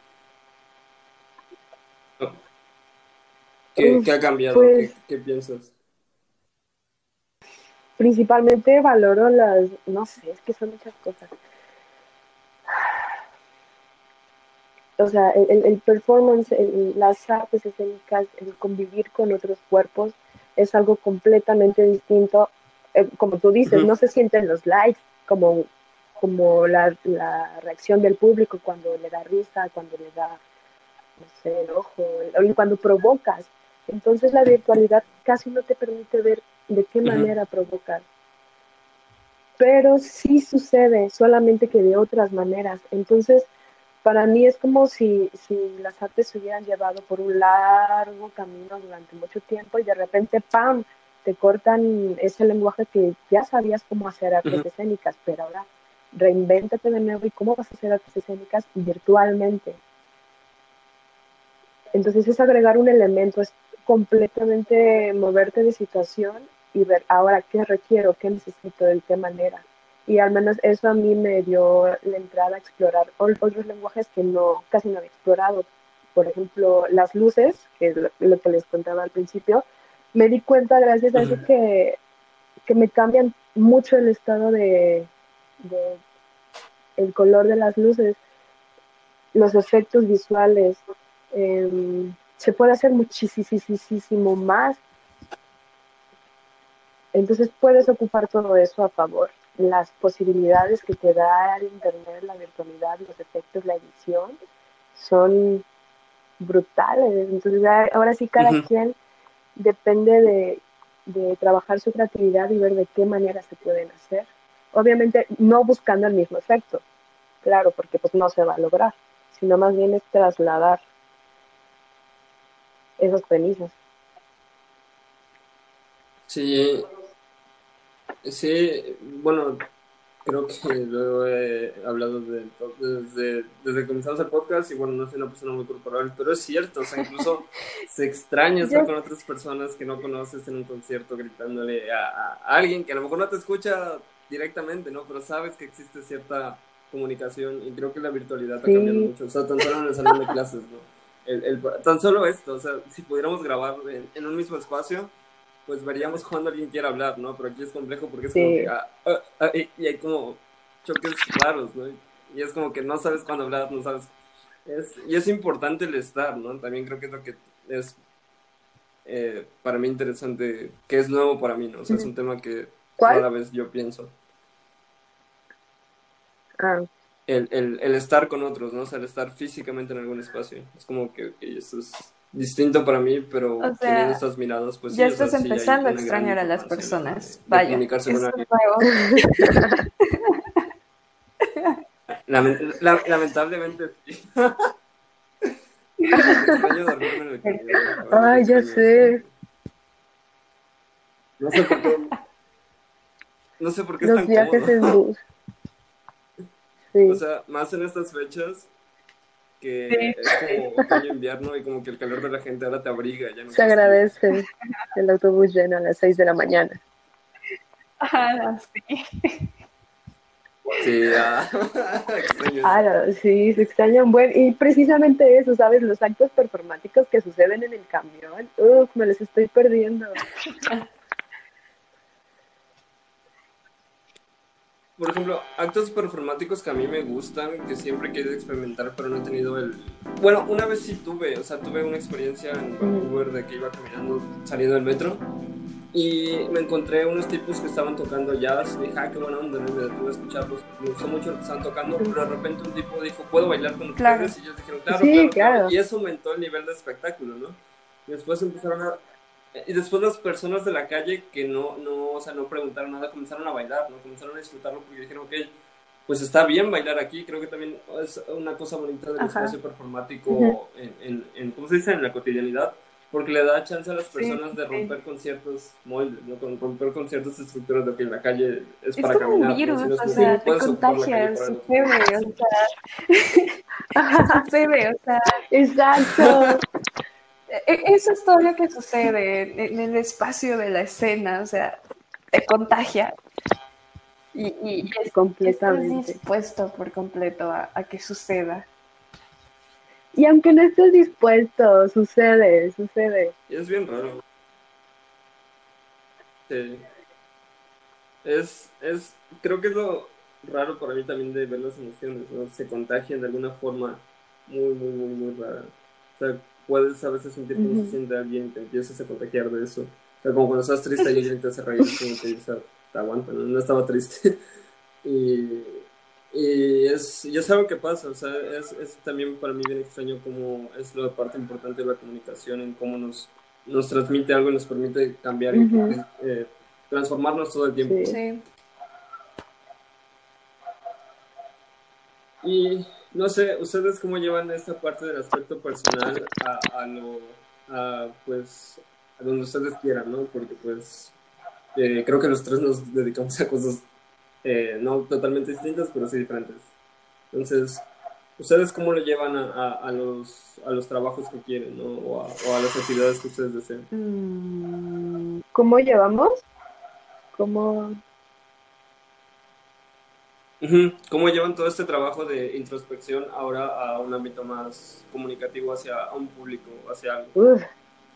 ¿Qué, qué Uf, ha cambiado? pues ¿Qué, qué piensas? principalmente valoro las, no sé, es que son muchas cosas. O sea, el, el- el performance, el- las artes escénicas, el convivir con otros cuerpos es algo completamente distinto. Eh, como tú dices, Ujú, no se sienten los likes como, como la, la reacción del público cuando le da risa, cuando le da, no sé, enojo, o cuando provocas. Entonces la virtualidad casi no te permite ver de qué ujú, manera provocas. Pero sí sucede, solamente que de otras maneras. Entonces, para mí es como si, si las artes se hubieran llevado por un largo camino durante mucho tiempo y de repente, ¡pam!, te cortan ese lenguaje que ya sabías cómo hacer ujú. artes escénicas, pero ahora reinvéntate de nuevo y cómo vas a hacer artes escénicas virtualmente. Entonces es agregar un elemento, es completamente moverte de situación y ver ahora qué requiero, qué necesito, de qué manera. Y al menos eso a mí me dio la entrada a explorar otros lenguajes que no, casi no había explorado. Por ejemplo, las luces, que es lo, lo que les contaba al principio, me di cuenta gracias a eso Ujú. que, que me cambian mucho el estado de, de el color de las luces, los efectos visuales. Eh, se puede hacer muchísimo más. Entonces puedes ocupar todo eso a favor. Las posibilidades que te da el internet, la virtualidad, los efectos, la edición, son brutales. Entonces ahora sí cada Ujú. quien depende de, de trabajar su creatividad y ver de qué manera se pueden hacer. Obviamente no buscando el mismo efecto, claro, porque pues no se va a lograr, sino más bien es trasladar esos premisas. Sí, sí, bueno, creo que lo he hablado de, to- desde, desde que comenzamos el podcast y bueno, no soy una persona muy corporal, pero es cierto, o sea, incluso se extraña estar Yo, con otras personas que no conoces en un concierto gritándole a, a alguien que a lo mejor no te escucha directamente, ¿no? Pero sabes que existe cierta comunicación y creo que la virtualidad ha cambiado sí, mucho, o sea, tan solo en el salón de clases, ¿no? El, el- tan solo esto, o sea, si pudiéramos grabar en, en un mismo espacio pues veríamos cuando alguien quiera hablar, ¿no? Pero aquí es complejo porque es como que, sí, ah, ah, ah, y, y hay como choques raros, ¿no? Y es como que no sabes cuándo hablar, no sabes. Es, y es importante el estar, ¿no? También creo que es lo que es eh, para mí interesante, que es nuevo para mí, ¿no? O sea, es un tema que ¿cuál? rara vez yo pienso. Ah, El, el, el estar con otros, ¿no? O sea, el estar físicamente en algún espacio. Es como que, que eso es distinto para mí, O pero teniendo sea, estas miradas, pues ya sí, o sea, estás sí hay empezando a una gran extrañar a las importancia, ¿no? De, personas. de Vaya, comunicarse con eso es alguien. nuevo. Lament- la- lamentablemente sí. Extraño dormirme en el camión. Vaya que ay, ya extraño eso. sé, No sé por qué, no sé por qué es los tan viajes cómodo. en bus, O sí, sea, más en estas fechas que Sí, es como otoño-invierno y como que el calor de la gente ahora te abriga, ya no se castiga. agradece el autobús lleno a las seis de la mañana. ah, sí. Sí, ah, extraño Ah, eso. no, sí, se extrañan buen, y precisamente eso, ¿sabes? Los actos performáticos que suceden en el camión, uff, me los estoy perdiendo. por ejemplo, actos performáticos que a mí me gustan, que siempre he querido experimentar, pero no he tenido el... Bueno, una vez sí tuve, o sea, tuve una experiencia en Vancouver de que iba caminando, saliendo del metro, y me encontré unos tipos que estaban tocando jazz, y dije, ah, qué buena onda, ¿no? Me detuve a escucharlos, me gustó mucho lo que estaban tocando, pero de repente un tipo dijo, ¿puedo bailar con ustedes? Claro. Y ellos dijeron, claro, Sí, claro, claro. claro, y eso aumentó el nivel de espectáculo, ¿no? Y después empezaron a... Y después las personas de la calle que no, no, o sea, no preguntaron nada, comenzaron a bailar, ¿no? Comenzaron a disfrutarlo porque dijeron, ok, pues está bien bailar aquí. Creo que también es una cosa bonita del Ajá. espacio performático Ujú. en, en, en, ¿cómo se dice? En la cotidianidad, porque le da chance a las Sí, personas de sí. romper con ciertos moldes, ¿no? Con romper con ciertas estructuras de que en la calle es Es para como un caminar, ¿no? virus, Si no es o como sea, que te puedes ocupar la calle contagias, para algo. sucede, o sea, sucede, o sea, Exacto. e- eso es todo lo que sucede en, en el espacio de la escena, o sea, te contagia y, y, y es- Completamente. estás dispuesto por completo a, a que suceda. Y aunque no estés dispuesto, sucede, sucede. Y es bien raro. Sí. Es, es, creo que es lo raro para mí también de ver las emociones, ¿no? Se contagian de alguna forma muy, muy, muy, muy rara. O sea, puedes a veces sentir cómo se Ujú. siente alguien y te empiezas a contagiar de eso. O sea, como cuando estás triste y alguien te hace reír, es como que, o sea, te aguanta, ¿no? No estaba triste. Y, y es, y es algo que pasa, o sea, es, es también para mí bien extraño cómo es la parte importante de la comunicación, en cómo nos, nos transmite algo y nos permite cambiar y Ujú. eh, transformarnos todo el tiempo. Sí. Sí. Y no sé, ¿ustedes cómo llevan esta parte del aspecto personal a, a lo, a, pues, a donde ustedes quieran, ¿no? Porque pues eh, creo que los tres nos dedicamos a cosas eh, no totalmente distintas, pero sí diferentes. Entonces, ¿ustedes cómo lo llevan a, a, a los, a los trabajos que quieren, ¿no? O a, o a las actividades que ustedes deseen? Mm, ¿Cómo llevamos? ¿Cómo? Ujú. ¿Cómo llevan todo este trabajo de introspección ahora a un ámbito más comunicativo hacia a un público, hacia algo? Uf.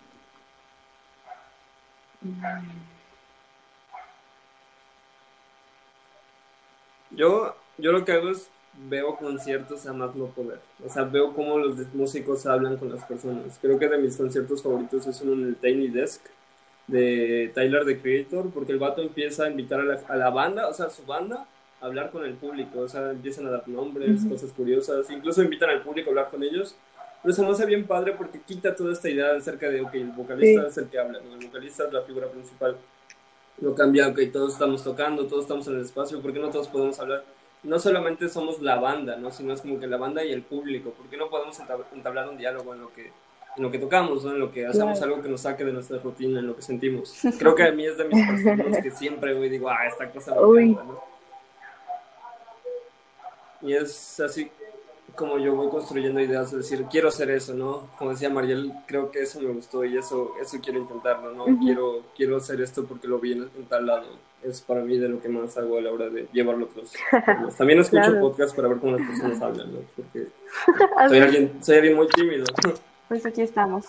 Yo, yo lo que hago es veo conciertos a más no poder. O sea, veo cómo los músicos hablan con las personas. Creo que de mis conciertos favoritos es uno en el Tiny Desk de Tyler, the Creator, porque el vato empieza a invitar a la, a la banda, o sea, a su banda, a hablar con el público. O sea, empiezan a dar nombres, Ujú. cosas curiosas. Incluso invitan al público a hablar con ellos. Pero se me hace bien padre porque quita toda esta idea acerca de, ok, el vocalista Sí, es el que habla, ¿no? El vocalista es la figura principal. No cambia, ok, todos estamos tocando, todos estamos en el espacio, ¿por qué no todos podemos hablar? No solamente somos la banda, ¿no? Sino es como que la banda y el público, ¿por qué no podemos entablar un diálogo en lo que, en lo que tocamos, ¿no? En lo que hacemos claro. algo que nos saque de nuestra rutina, en lo que sentimos? Creo que a mí es de mis trastornos que siempre, güey, digo, ah, esta cosa me Uy, encanta, ¿no? Y es así como yo voy construyendo ideas, es decir, quiero hacer eso, ¿no? Como decía Mariel, creo que eso me gustó y eso, eso quiero intentarlo, ¿no? ujú. Quiero, quiero hacer esto porque lo vi en, en tal lado. Es para mí de lo que más hago a la hora de llevarlo a otros formas. También escucho Claro. podcasts para ver cómo las personas hablan, ¿no? Porque soy alguien, soy alguien muy tímido. pues aquí estamos.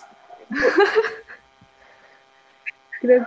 Creo,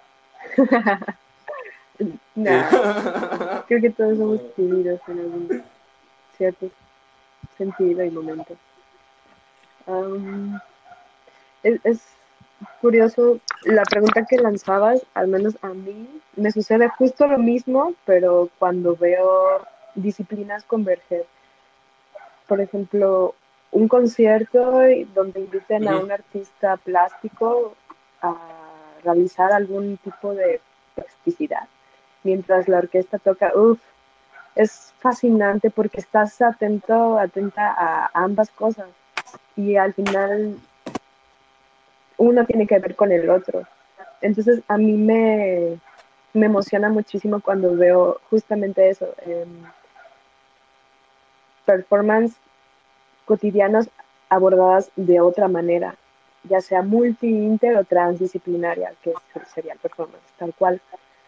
nah, creo que todos somos No. tímidos en algún cierto sentido y momento. Am, es, es curioso la pregunta que lanzabas, al menos a mí, me sucede justo lo mismo, pero cuando veo disciplinas converger. Por ejemplo, un concierto donde inviten a Ujú. un artista plástico a realizar algún tipo de plasticidad, mientras la orquesta toca, uff, es fascinante porque estás atento, atenta a ambas cosas y al final uno tiene que ver con el otro. Entonces a mí me, me emociona muchísimo cuando veo justamente eso, eh, performance cotidianos abordadas de otra manera, ya sea multi, inter o transdisciplinaria, que sería el performance, tal cual.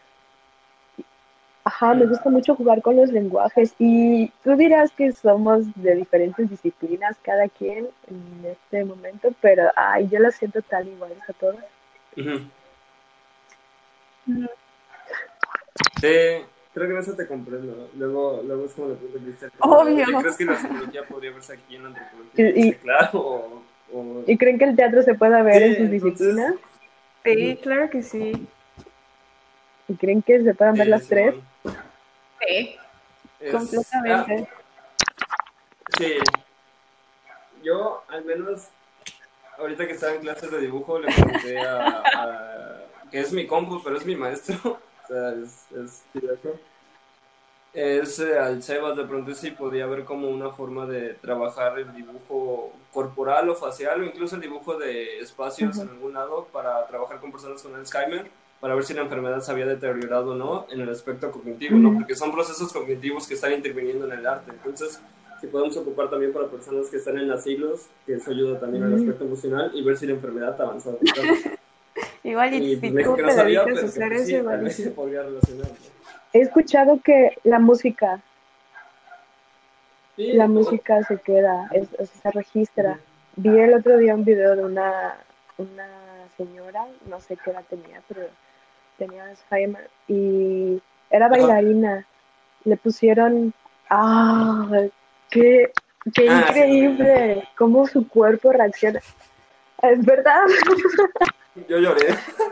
Ajá, me gusta mucho jugar con los lenguajes y tú dirás que somos de diferentes disciplinas cada quien en este momento, pero ay, yo las siento tan iguales a todas. Ujú. Mm, Te, creo que en eso te comprendo, ¿no? Luego, luego es como le pregunto a Cristian, Obvio. ¿y crees que la psicología podría verse aquí en antropología? Y- y- Sí, claro, o, o- ¿Y creen que el teatro se pueda ver Sí, en sus entonces- disciplinas? Sí, claro que sí. ¿Y creen que se puedan ver Sí, las tres? Simón. Sí, Es- completamente. ah, sí, yo al menos ahorita que estaba en clases de dibujo le pregunté a, a- que es mi compu, pero es mi maestro, o sea, es, es diverso. Es eh, al Sebas, le pregunté si podía haber como una forma de trabajar el dibujo corporal o facial o incluso el dibujo de espacios Ujú. en algún lado para trabajar con personas con Alzheimer, para ver si la enfermedad se había deteriorado o no en el aspecto cognitivo, ¿no? Ujú. Porque son procesos cognitivos que están interviniendo en el arte. Entonces, si podemos ocupar también para personas que están en asilos, que eso ayuda también al Mm. aspecto emocional y ver si la enfermedad ha avanzado. Igual y Y pues si me dijo tú que te no sabía, dedicas a pero que hacer pues, sí, eso, tal igual y vez se sí. podría relacionar, ¿no? He escuchado que la música, Sí, la todo. música se queda, es- o sea, se registra. Ujú. Vi el otro día un video de una, una señora, no sé qué edad tenía, pero tenía Alzheimer y era Ajá. bailarina. Le pusieron, ¡ah! ¡Qué, qué Ah, sí, lo vi. increíble! Cómo su cuerpo reacciona. Es verdad, Yo lloré.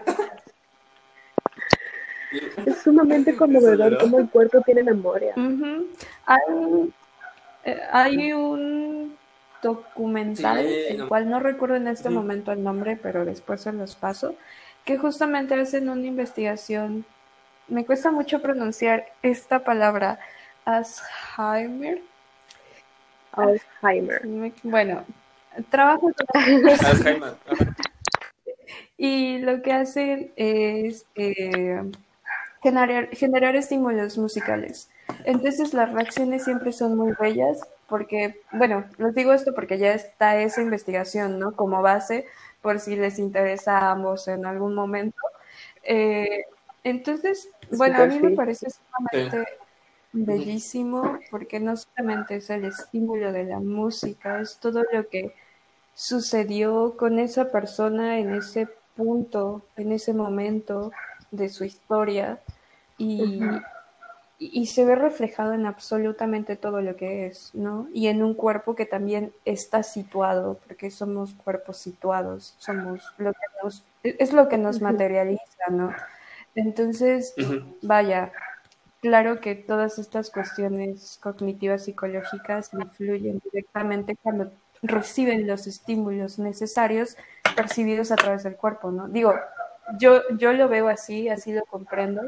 es sumamente Eso conmovedor lloró. cómo el cuerpo tiene memoria. Ujú. Hay, eh, hay un documental, Sí, el no. cual no recuerdo en este Ujú. momento el nombre, pero después se los paso, que justamente hacen una investigación. Me cuesta mucho pronunciar esta palabra, Alzheimer. Alzheimer. Me- Bueno, trabajo con Alzheimer. Ajá. y lo que hacen es eh, generar, generar estímulos musicales. Entonces las reacciones siempre son muy bellas porque, bueno, les digo esto porque ya está esa investigación, ¿no? Como base por si les interesa a ambos en algún momento. Eh, entonces, bueno, a Súper mí me sí. parece Sí. sumamente Ujú. bellísimo porque no solamente es el estímulo de la música, es todo lo que sucedió con esa persona en ese punto, en ese momento de su historia y, Ujú. y- y se ve reflejado en absolutamente todo lo que es, ¿no? Y en un cuerpo que también está situado, porque somos cuerpos situados, somos lo que nos, es lo que nos Ujú. materializa, ¿no? Entonces, Ujú. vaya, claro que todas estas cuestiones cognitivas psicológicas influyen directamente cuando reciben los estímulos necesarios percibidos a través del cuerpo, ¿no? Digo, yo, yo lo veo así, así lo comprendo.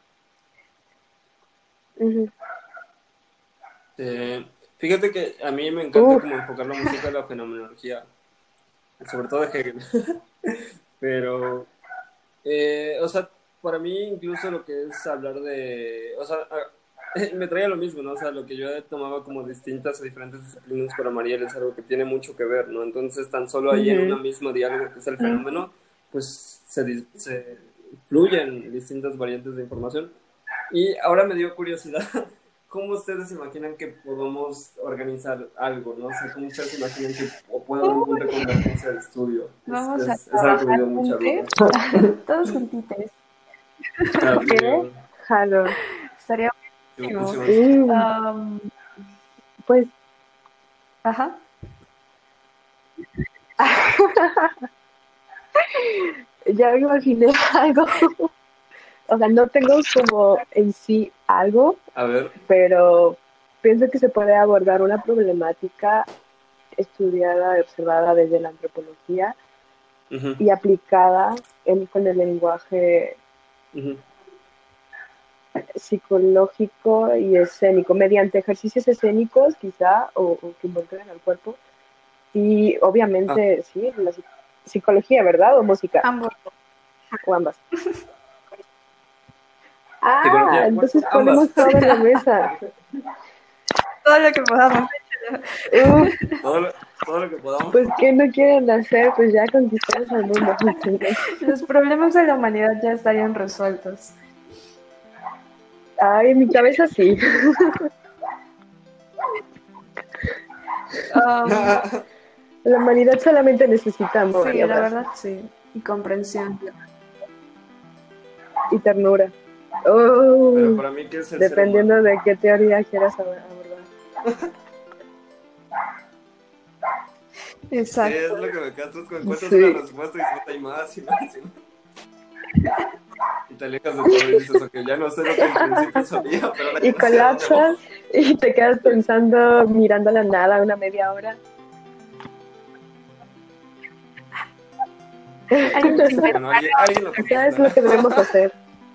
Ujú. Eh, fíjate que a mí me encanta Uf, como enfocar la música en la fenomenología, sobre todo de Hegel. Pero, eh, o sea, para mí incluso lo que es hablar de, o sea, a- me traía lo mismo, ¿no? O sea, lo que yo tomaba como distintas o diferentes disciplinas para Mariel es algo que tiene mucho que ver, ¿no? Entonces, tan solo ahí en una ujú. misma diálogo que es el Mm, fenómeno, pues se, dis- se fluyen distintas variantes de información. Y ahora me dio curiosidad, ¿cómo ustedes imaginan que podamos organizar algo, no? O sea, ¿cómo ustedes imaginan que o puede haber un punto de convergencia de estudio? Es, Vamos a es, es algo que me trabajar dio mucha duda. juntos, todos juntitos. Ah, ¿Qué? video, Jalo. Estaría buenísimo. dibujo. Mm, Um, pues ajá. ya me imaginé algo. O sea, no tengo como en sí algo, A ver. pero pienso que se puede abordar una problemática estudiada y observada desde la antropología Ujú, y aplicada en, con el lenguaje ujú. psicológico y escénico, mediante ejercicios escénicos quizá, o, o que involucren al cuerpo. Y Ah, obviamente, sí, la psi- psicología, ¿verdad? O música, Ambos. o ambas. Ah, psicología, bueno, entonces ambas. ponemos todo en la mesa. Todo lo que podamos. Uf, Todo lo, todo lo que podamos. pues, ¿qué no quieren hacer? Pues ya conquistamos al mundo. Los problemas de la humanidad ya estarían resueltos. Ay, mi cabeza sí. Um, La humanidad solamente necesita amor sí, y la abrazo verdad sí. Y comprensión. y ternura. Oh, Pero para mí, ¿qué es el dependiendo ser humano? de qué teoría quieras abordar. Sí, es Exacto. lo que me casas, cuando encuentras una Sí. respuesta y siempre hay más y más y más. Y te alejas de todo y dices, ok, ya no sé lo que en principio sabía, pero ahora ya Y no sé a dónde voy. colapsas y te quedas pensando, mirando a la nada una media hora. Alguien sin Bueno, alguien, alguien lo Ya es lo contestará. que debemos hacer.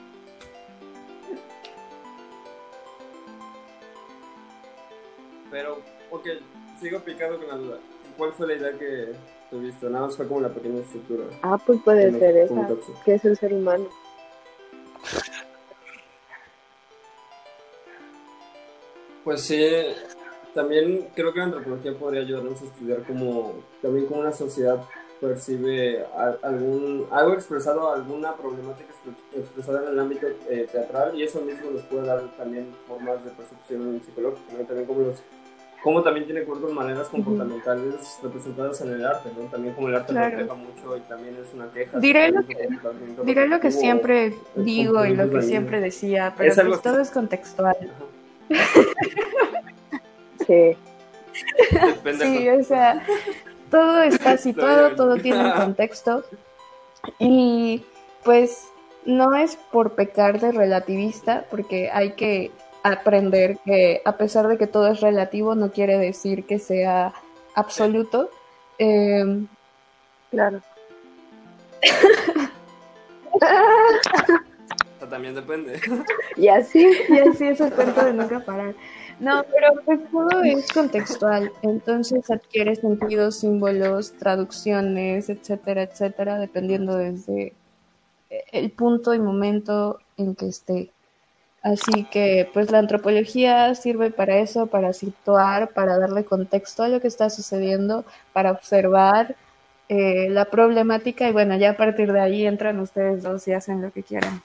Pero, ok, sigo picando con la duda. ¿Cuál fue la idea que tuviste? Nada más fue como la pequeña estructura Ah, pues que puede nos ser esa. comentaste. ¿Qué es el ser humano? Pues sí, también creo que la antropología podría ayudarnos a estudiar cómo, también cómo una sociedad percibe a- algún, algo expresado, alguna problemática expre- expresada en el ámbito eh, teatral, y eso mismo nos puede dar también formas de percepción psicológica, ¿no? También como los, cómo también tiene que ver con maneras comportamentales representadas en el arte, ¿no? También como el arte Claro. refleja mucho y también es una queja Diré acerca del lo mismo que, comportamiento diré lo que repetitivo siempre o eh, digo y lo comportamientos que dañinos. siempre decía, pero Es algo pues así. todo es contextual. Ajá. Sí. Depende Sí, del o sea, todo está situado, contexto. todo tiene un contexto y pues no es por pecar de relativista, porque hay que aprender que a pesar de que todo es relativo, no quiere decir que sea absoluto. Eh, Claro. O sea, también depende. Y así. y así es el cuento de nunca parar. No, pero pues todo es contextual, entonces adquiere sentidos, símbolos, traducciones, etcétera, etcétera, dependiendo desde el punto y momento en que esté. Así que pues la antropología sirve para eso, para situar, para darle contexto a lo que está sucediendo, para observar eh, la problemática y bueno, ya a partir de ahí entran ustedes dos y hacen lo que quieran.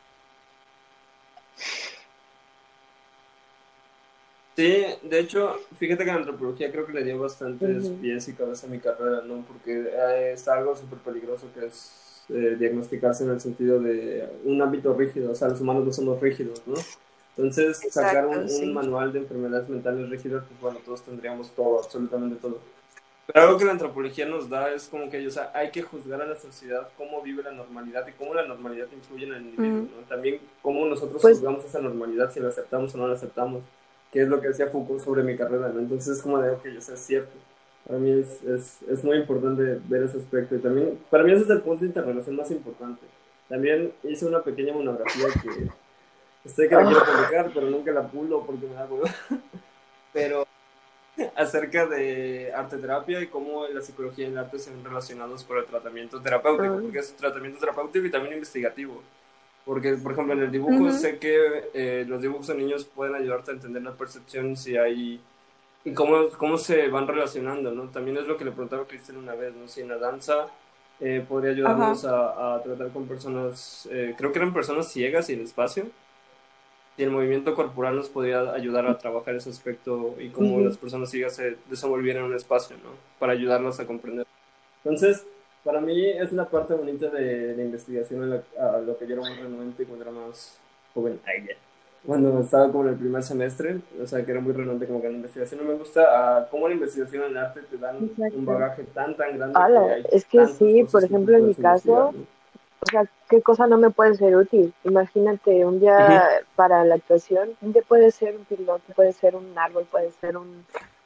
Sí, de hecho, fíjate que la antropología creo que le dio bastantes Ujú. pies y cabeza a mi carrera, ¿no? Porque eh, está algo súper peligroso que es eh, diagnosticarse en el sentido de un ámbito rígido, o sea, los humanos no somos rígidos, ¿no? Entonces, sacar un, Exacto, un sí. manual de enfermedades mentales rígidas, pues bueno, todos tendríamos todo, absolutamente todo. Pero algo que la antropología nos da es como que, o sea, hay que juzgar a la sociedad cómo vive la normalidad y cómo la normalidad influye en el individuo, Mm. ¿no? También cómo nosotros Pues juzgamos esa normalidad, si la aceptamos o no la aceptamos, que es lo que decía Foucault sobre mi carrera, ¿no? Entonces es como de, ok, eso es cierto. Para mí es, es, es muy importante ver ese aspecto y también, para mí ese es el punto de interrelación más importante. También hice una pequeña monografía que estoy que la quiero oh, publicar, pero nunca la pulo porque me da huevo. Pero acerca de arte terapia y cómo la psicología y el arte se ven relacionados por el tratamiento terapéutico, ah, porque es tratamiento terapéutico y también investigativo. Porque, por ejemplo, en el dibujo Ujú. sé que eh, los dibujos de niños pueden ayudarte a entender la percepción si hay y cómo, cómo se van relacionando, ¿no? También es lo que le preguntaba a Cristian una vez, ¿no? Si en la danza eh, podría Ajá. ayudarnos a, a tratar con personas, eh, creo que eran personas ciegas y el espacio, y el movimiento corporal nos podría ayudar a trabajar ese aspecto y cómo ujú. las personas ciegas se desenvolvieran en un espacio, ¿no? Para ayudarlas a comprender. Entonces, para mí es una parte bonita de la investigación en la- a lo que yo era muy renuente cuando era más joven. Ay, ya. Cuando estaba como en el primer semestre, o sea, que era muy renuente como que la investigación no me gusta, a cómo la investigación en arte te dan un Exacto. bagaje tan, tan grande que Ala, hay es que tantas sí, por cosas que tú ejemplo, en mi puedes investigar, caso, ¿no? o sea, ¿qué cosa no me puede ser útil? Imagínate, un Ujú. día para la actuación, un día puede ser un piloto, puede ser un árbol, puede ser un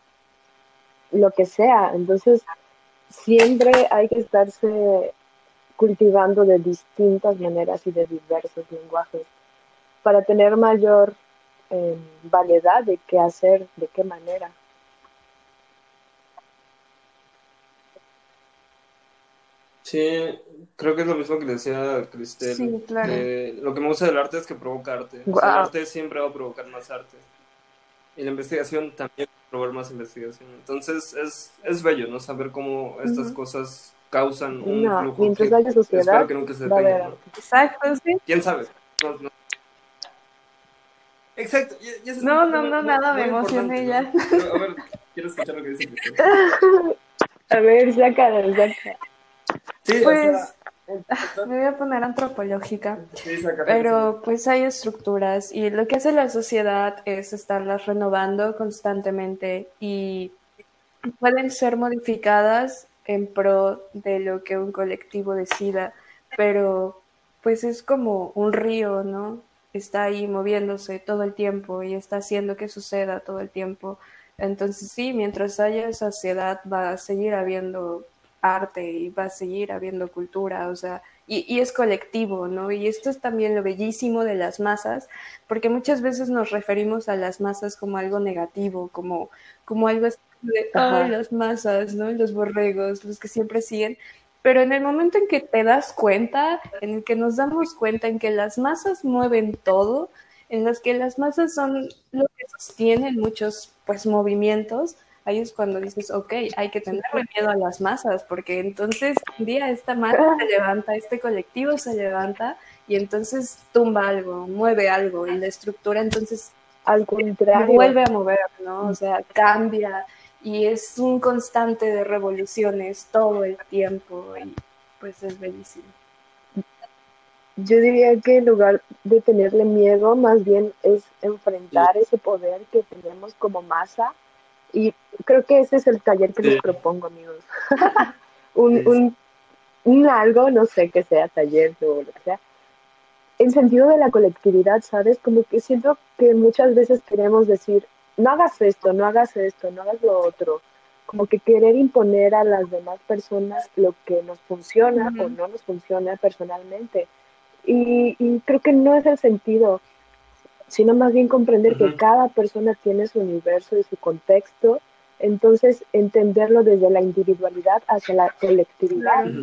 lo que sea. Entonces, siempre hay que estarse cultivando de distintas maneras y de diversos lenguajes para tener mayor eh, variedad de qué hacer, de qué manera. Sí, creo que es lo mismo que le decía Cristel, Sí, claro. que lo que me gusta del arte es que provoca arte, o sea, el Wow. arte siempre va a provocar más arte, y la investigación también va a provocar más investigación, entonces es, es bello, ¿no? Saber cómo estas Ujú. cosas causan un No, flujo mientras que haya espero sociedad, que nunca se va a detenga, haber ¿no? arte. Exacto, sí. ¿Quién sabe? No, no. Exacto, y, y ese es un No, no, tema no, muy, nada, me muy importante, emocioné ¿no? ya. Pero, a ver, quiero escuchar lo que dice Cristel. A ver, sácala, sácala. Sí, o sea, Pues Me voy a poner antropológica, Sí, saca pero pues hay estructuras y lo que hace la sociedad es estarlas renovando constantemente y pueden ser modificadas en pro de lo que un colectivo decida, pero pues es como un río, ¿no? Está ahí moviéndose todo el tiempo y está haciendo que suceda todo el tiempo. Entonces sí, mientras haya sociedad va a seguir habiendo arte y va a seguir habiendo cultura, o sea, y, y es colectivo, ¿no? Y esto es también lo bellísimo de las masas, porque muchas veces nos referimos a las masas como algo negativo, como, como algo así de, ay, Ajá. las masas, ¿no? Los borregos, los que siempre siguen. Pero en el momento en que te das cuenta, en el que nos damos cuenta en que las masas mueven todo, en las que las masas son lo que sostienen muchos pues movimientos, ahí es cuando dices, ok, hay que tenerle miedo a las masas, porque entonces un día esta masa se levanta, este colectivo se levanta y entonces tumba algo, mueve algo y la estructura entonces Al se contrario, vuelve a mover, ¿no? O sea, cambia y es un constante de revoluciones todo el tiempo y pues es bellísimo. yo diría que en lugar de tenerle miedo, más bien es Sí, enfrentar ese poder que tenemos como masa. Y creo que ese es el taller que les sí, propongo, amigos. un, sí, un, un algo, no sé, que sea taller o lo que sea, en sentido de la colectividad, ¿sabes? Como que siento que muchas veces queremos decir, no hagas esto, no hagas esto, no hagas lo otro. Como que querer imponer a las demás personas lo que nos funciona o Ujú. no nos funciona personalmente. Y, y creo que no es el sentido, sino más bien comprender que ujú, cada persona tiene su universo y su contexto, entonces entenderlo desde la individualidad hacia la colectividad. Claro. ujú.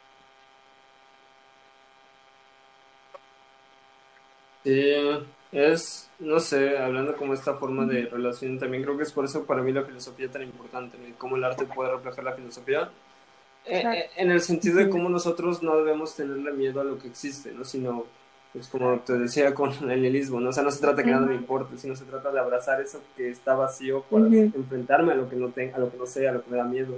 Sí, es, no sé, hablando como esta forma de relación, también creo que es por eso para mí la filosofía tan importante, ¿no? Y cómo el arte puede reflejar la filosofía. Eh, Claro. eh, en el sentido de Ujú, cómo nosotros no debemos tenerle miedo a lo que existe, ¿no? Sino, pues como te decía con el nihilismo, ¿no? O sea, no se trata que nada me Ujú. importe, sino se trata de abrazar eso que está vacío para ujú, enfrentarme a lo que no tenga, a lo que no sé, a lo que me da miedo.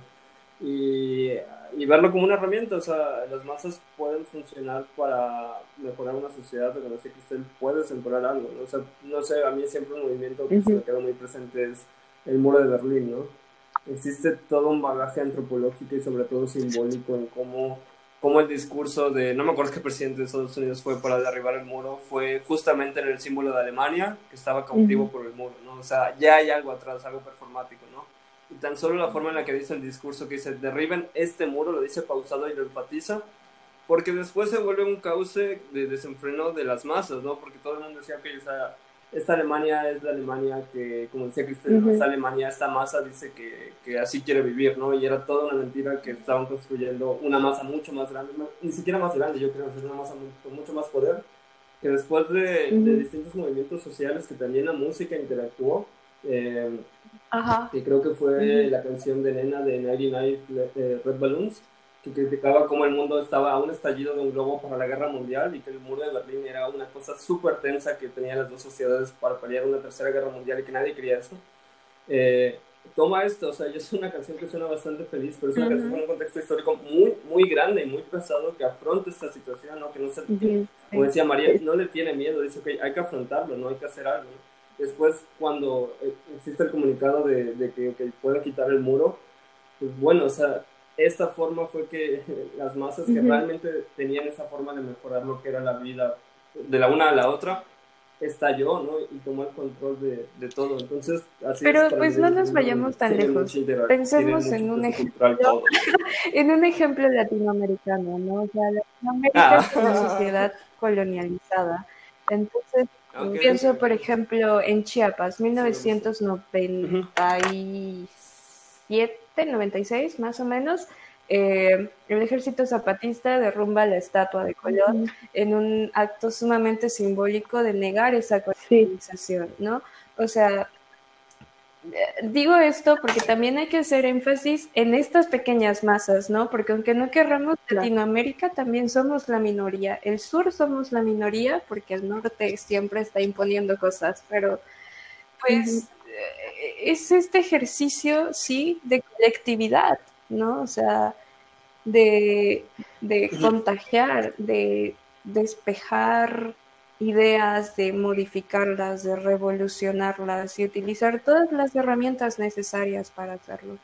Y, y verlo como una herramienta, o sea, las masas pueden funcionar para mejorar una sociedad, pero no sé que usted puede mejorar algo, ¿no? O sea, no sé, a mí siempre un movimiento que se ujú, me queda muy presente es el muro de Berlín, ¿no? Existe todo un bagaje antropológico y sobre todo simbólico en cómo, cómo el discurso de, no me acuerdo qué presidente de Estados Unidos fue para derribar el muro, fue justamente en el símbolo de Alemania, que estaba cautivo ujú, por el muro, ¿no? O sea, ya hay algo atrás, algo performático, ¿no? Y tan solo la forma en la que dice el discurso, que dice, derriben este muro, lo dice pausado y lo enfatiza, porque después se vuelve un cauce de desenfreno de las masas, ¿no? Porque todo el mundo decía que, o sea, esta Alemania es la Alemania que, como decía Cristel, ¿no? Esta ujú, Alemania, esta masa dice que, que así quiere vivir, ¿no? Y era toda una mentira que estaban construyendo una masa mucho más grande, no, ni siquiera más grande, yo creo, es una masa muy, con mucho más poder, que después de, de ujú, distintos movimientos sociales que también la música interactuó, eh, Ajá. que creo que fue ujú. la canción de Nena de noventa y nueve eh, Red Balloons, que criticaba cómo el mundo estaba a un estallido de un globo para la guerra mundial y que el muro de Berlín era una cosa súper tensa que tenían las dos sociedades para pelear una tercera guerra mundial y que nadie quería eso. Eh, Toma esto, o sea, es una canción que suena bastante feliz, pero es una canción con Ujú. un contexto histórico muy, muy grande y muy pesado que afronta esta situación, ¿no? Que no se, Ujú, como Sí. decía María, es- no le tiene miedo, dice, ok, hay que afrontarlo, ¿no? Hay que hacer algo, ¿no? Después, cuando eh, existe el comunicado de, de que okay, pueden quitar el muro, pues bueno, o sea, esta forma fue que las masas que ujú. realmente tenían esa forma de mejorar lo que era la vida de la una a la otra, estalló, ¿no? Y tomó el control de, de todo. Entonces, así es Pero para mí pues el no nos mundo donde vayamos tan tiene mucha lejos. intera- tiene Pensemos mucho en un peso ejemplo, cultural todo. en un ejemplo latinoamericano, ¿no? O sea, Latinoamérica es una Ah, sociedad colonializada. Entonces, ok, pienso, por ejemplo, en Chiapas, sí me gusta. Ujú, mil novecientos noventa y siete, noventa y seis, más o menos. Eh, el ejército zapatista derrumba la estatua de Colón Ujú. en un acto sumamente simbólico de negar esa Sí, colonización, ¿no? O sea, digo esto porque también hay que hacer énfasis en estas pequeñas masas, ¿no? Porque aunque no querramos, claro. Latinoamérica también somos la minoría. El sur somos la minoría porque el norte siempre está imponiendo cosas, pero Ujú, pues eh, es este ejercicio, sí, de colectividad, ¿no? O sea, de, de contagiar, de despejar ideas, de modificarlas, de revolucionarlas y utilizar todas las herramientas necesarias para hacerlo.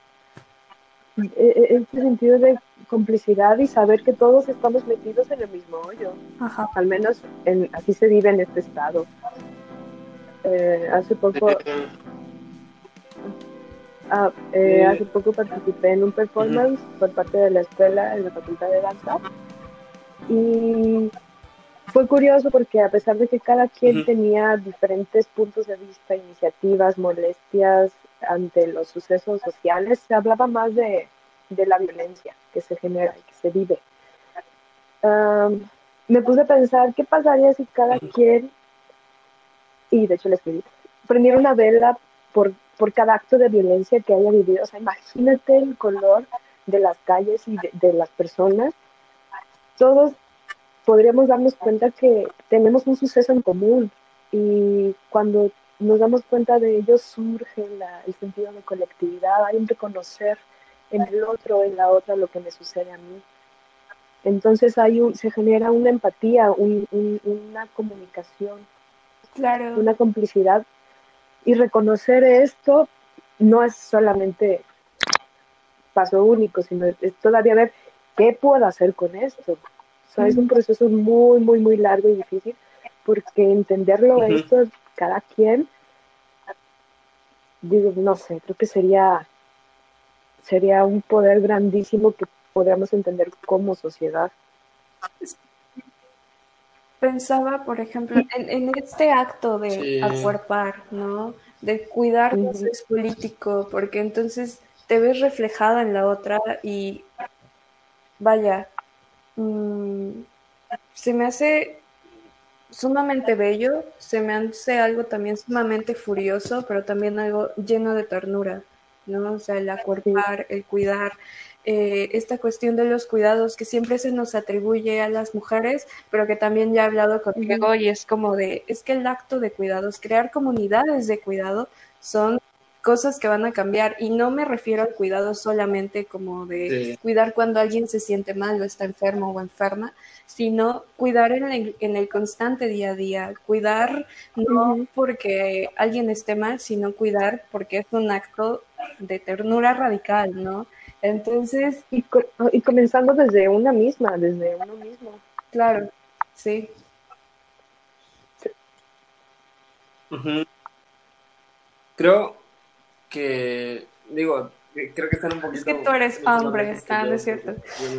En este sentido de complicidad y saber que todos estamos metidos en el mismo hoyo. Ajá. Al menos en, así se vive en este estado. Eh, hace poco ah, eh, hace poco participé en un performance uh-huh. por parte de la escuela en la Facultad de Danza y fue curioso porque a pesar de que cada quien uh-huh. tenía diferentes puntos de vista, iniciativas, molestias ante los sucesos sociales, se hablaba más de, de la violencia que se genera y que se vive. Um, me puse a pensar qué pasaría si cada uh-huh. quien, y de hecho le escribí, prendiera una vela por, por cada acto de violencia que haya vivido. O sea, imagínate el color de las calles y de, de las personas. Todos podríamos darnos cuenta que tenemos un suceso en común y cuando nos damos cuenta de ello surge la, el sentido de colectividad, hay un reconocer en el otro, en la otra, lo que me sucede a mí. Entonces hay un, se genera una empatía, un, un, una comunicación, claro. una complicidad, y reconocer esto no es solamente paso único, sino es todavía ver qué puedo hacer con esto. O sea, mm. es un proceso muy, muy, muy largo y difícil, porque entenderlo uh-huh. esto, cada quien, digo, no sé, creo que sería, sería un poder grandísimo que podríamos entender como sociedad. Pensaba, por ejemplo, en, en este acto de sí. acuerpar, ¿no? De cuidarnos uh-huh. es político, porque entonces te ves reflejada en la otra y vaya, mmm, se me hace sumamente bello, se me hace algo también sumamente furioso, pero también algo lleno de ternura, ¿no? O sea, el acuerpar, el cuidar, eh, esta cuestión de los cuidados que siempre se nos atribuye a las mujeres, pero que también ya he hablado contigo uh-huh. y es como de, es que el acto de cuidados, crear comunidades de cuidado son cosas que van a cambiar y no me refiero al cuidado solamente como de sí. cuidar cuando alguien se siente mal o está enfermo o enferma, sino cuidar en el, en el constante día a día, cuidar no uh-huh. porque alguien esté mal, sino cuidar porque es un acto de ternura radical, ¿no? Entonces... Y, co- y comenzando desde una misma, desde uno mismo. Claro, sí. sí. Uh-huh. Creo que, digo, creo que están un poquito... Es que tú eres hombre, ah, no es cierto.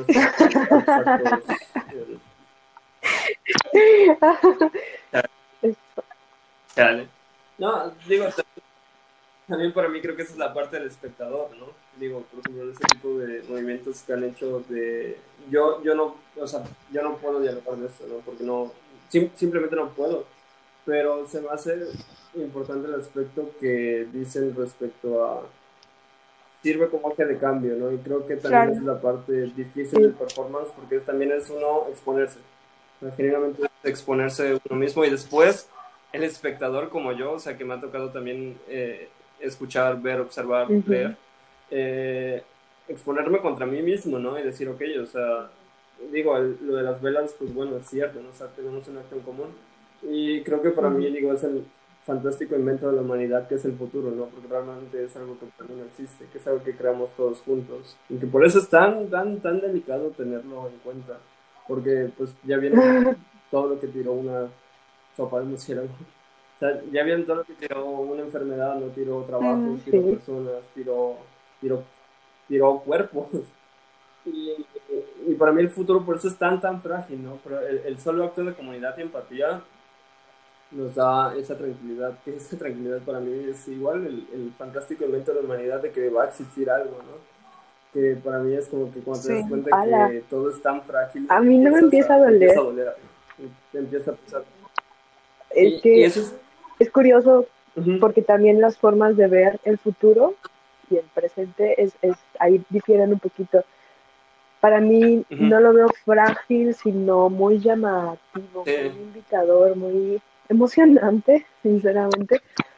Dale. No, digo, también para mí creo que esa es la parte del espectador, ¿no? Digo, por ejemplo, en ese tipo de movimientos que han hecho de... Yo, yo no, o sea, yo no puedo dialogar de esto, ¿no? Porque no, sim- simplemente no puedo. Pero se me hace importante el aspecto que dicen respecto a... Sirve como eje de cambio, ¿no? Y creo que también claro. es la parte difícil del performance, porque también es uno exponerse. O sea, generalmente es exponerse uno mismo y después el espectador como yo, o sea, que me ha tocado también eh, escuchar, ver, observar, uh-huh. leer, eh, exponerme contra mí mismo, ¿no? Y decir, ok, o sea, digo, el, lo de las velas, pues bueno, es cierto, ¿no? O sea, tenemos un acto en común. Y creo que para uh-huh. mí, digo, es el fantástico invento de la humanidad que es el futuro, ¿no? Porque realmente es algo que para mí no existe, que es algo que creamos todos juntos. Y que por eso es tan, tan, tan delicado tenerlo en cuenta. Porque, pues, ya viene todo lo que tiró una sopa de murciélago. O sea, ya viene todo lo que tiró una enfermedad, no tiró trabajos, mm, tiró sí. personas, tiró, tiró, tiró cuerpos. Y, y para mí el futuro por eso es tan, tan frágil, ¿no? Pero el, el solo acto de comunidad y empatía nos da esa tranquilidad, que esa tranquilidad para mí es igual el, el fantástico invento de la humanidad de que va a existir algo, ¿no? Que para mí es como que cuando sí. te das cuenta Ala. que todo es tan frágil, a mí no me empieza a, a doler. Empieza a doler, te empieza a pensar. Es y, que y eso es... es curioso uh-huh. porque también las formas de ver el futuro y el presente es, es ahí difieren un poquito. Para mí uh-huh. no lo veo frágil, sino muy llamativo, sí. muy invitador, muy emocionante, sinceramente,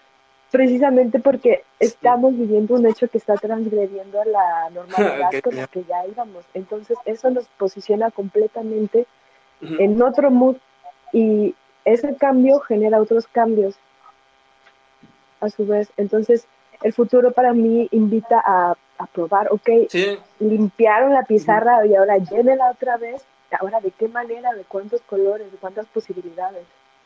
precisamente porque estamos viviendo un hecho que está transgrediendo la normalidad Okay, con la ya. que ya íbamos. Entonces eso nos posiciona completamente Ujú. en otro mood y ese cambio genera otros cambios a su vez. Entonces el futuro para mí invita a, a probar, ok, Sí. limpiaron la Ujú. pizarra y ahora llénela otra vez. Ahora, ¿de qué manera? ¿De cuántos colores? ¿De cuántas posibilidades?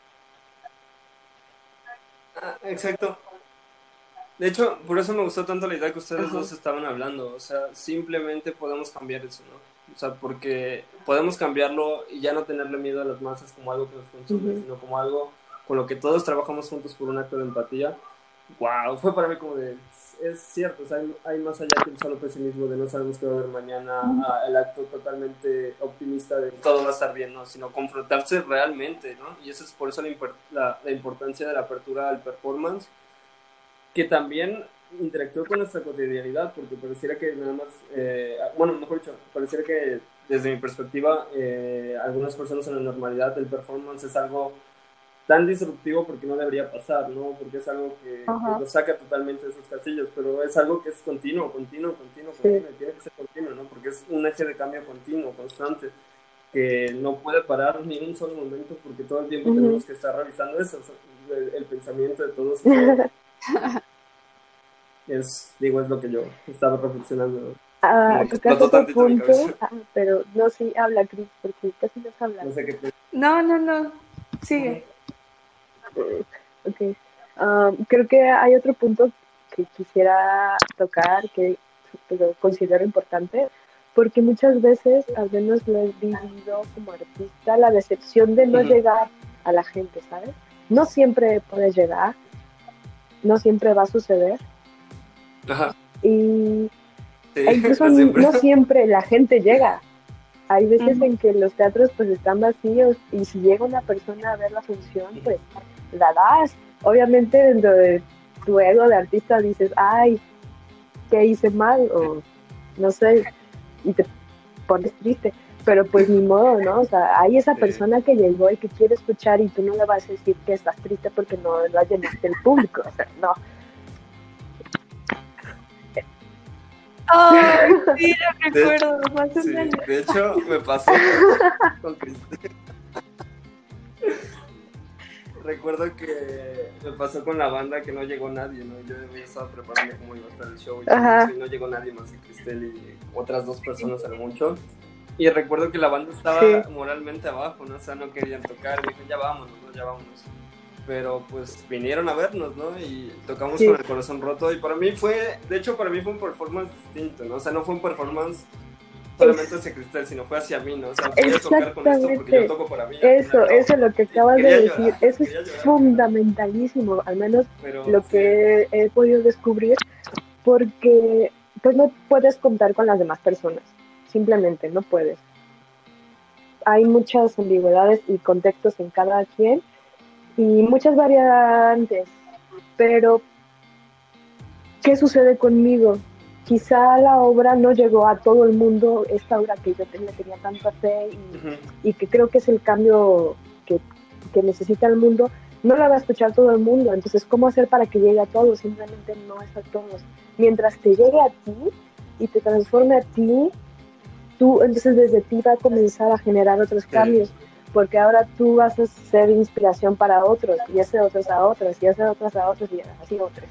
Ah, exacto. De hecho, por eso me gustó tanto la idea que ustedes Ajá. dos estaban hablando. O sea, simplemente podemos cambiar eso, ¿no? O sea, porque podemos cambiarlo y ya no tenerle miedo a las masas como algo que nos consume, Uh-huh. sino como algo con lo que todos trabajamos juntos por un acto de empatía. Wow, fue para mí como de, es cierto, o sea, hay, hay más allá que el solo pesimismo de no sabemos qué va a haber mañana, a el acto totalmente optimista de todo va a estar bien, ¿no? Sino confrontarse realmente, ¿no? Y eso es por eso la, la, la importancia de la apertura al performance, que también interactúa con nuestra cotidianidad, porque pareciera que nada más, eh, bueno, mejor dicho, pareciera que desde mi perspectiva, eh, algunas personas en la normalidad del performance es algo tan disruptivo porque no debería pasar, ¿no? Porque es algo que, que lo saca totalmente de esos casillos, pero es algo que es continuo, continuo, continuo, Sí. continuo, y tiene que ser continuo, ¿no? Porque es un eje de cambio continuo, constante, que no puede parar ni un solo momento porque todo el tiempo Uh-huh. tenemos que estar revisando eso, o sea, el, el pensamiento de todos y todos. Es, digo, es lo que yo estaba reflexionando. Ah, Como que tocaste explotó otro tantito mi punto, cabeza. ah, pero no, sí, habla, Cris, porque casi no habla. No sé qué te... No, no, no, sigue. Uh, ok. Um, creo que hay otro punto que quisiera tocar, que, que lo considero importante, porque muchas veces, al menos lo he vivido como artista, la decepción de no Uh-huh. llegar a la gente, ¿sabes? No siempre puedes llegar, no siempre va a suceder. Ajá. Y Sí, e incluso no siempre. no siempre la gente llega. Hay veces en que los teatros pues están vacíos y si llega una persona a ver la función, pues la das. Obviamente dentro de tu ego de artista dices, ay, ¿qué hice mal? O no sé, y te pones triste. Pero pues ni modo, ¿no? O sea, hay esa persona que llegó y que quiere escuchar y tú no le vas a decir que estás triste porque no la llenaste el público. O sea, no. Ay, sí, lo recuerdo, más o Sí, menos. de hecho, me pasó con Cristina. Recuerdo que me pasó con la banda que no llegó nadie, ¿no? Yo ya estaba preparando cómo iba a estar el show y, todo, y no llegó nadie más que Cristel y otras dos personas a lo mucho. Y recuerdo que la banda estaba sí. moralmente abajo, ¿no? O sea, no querían tocar, me dijeron, ya vámonos, ¿no? Ya vámonos. Pero pues vinieron a vernos, ¿no? Y tocamos sí. con el corazón roto. Y para mí fue, de hecho, para mí fue un performance distinto, ¿no? O sea, no fue un performance solamente hacia Cristel, sino fue hacia mí, ¿no? O sea, voy a tocar con esto porque yo toco para mí. Eso, no, eso es lo que acabas de decir. Llorar, eso es llorar, fundamentalísimo, al menos Pero, lo que sí. he podido descubrir, porque pues no puedes contar con las demás personas. Simplemente no puedes. Hay muchas ambigüedades y contextos en cada quien y muchas variantes, pero ¿qué sucede conmigo? Quizá la obra no llegó a todo el mundo, esta obra que yo tenía, tenía tanta fe y, uh-huh. y que creo que es el cambio que, que necesita el mundo, no la va a escuchar todo el mundo, entonces ¿cómo hacer para que llegue a todos? Simplemente no es a todos. Mientras te llegue a ti y te transforme a ti, tú entonces desde ti va a comenzar a generar otros sí. cambios, porque ahora tú vas a ser inspiración para otros, y hacer otros a otros, y hacer otros a otros, y así otros.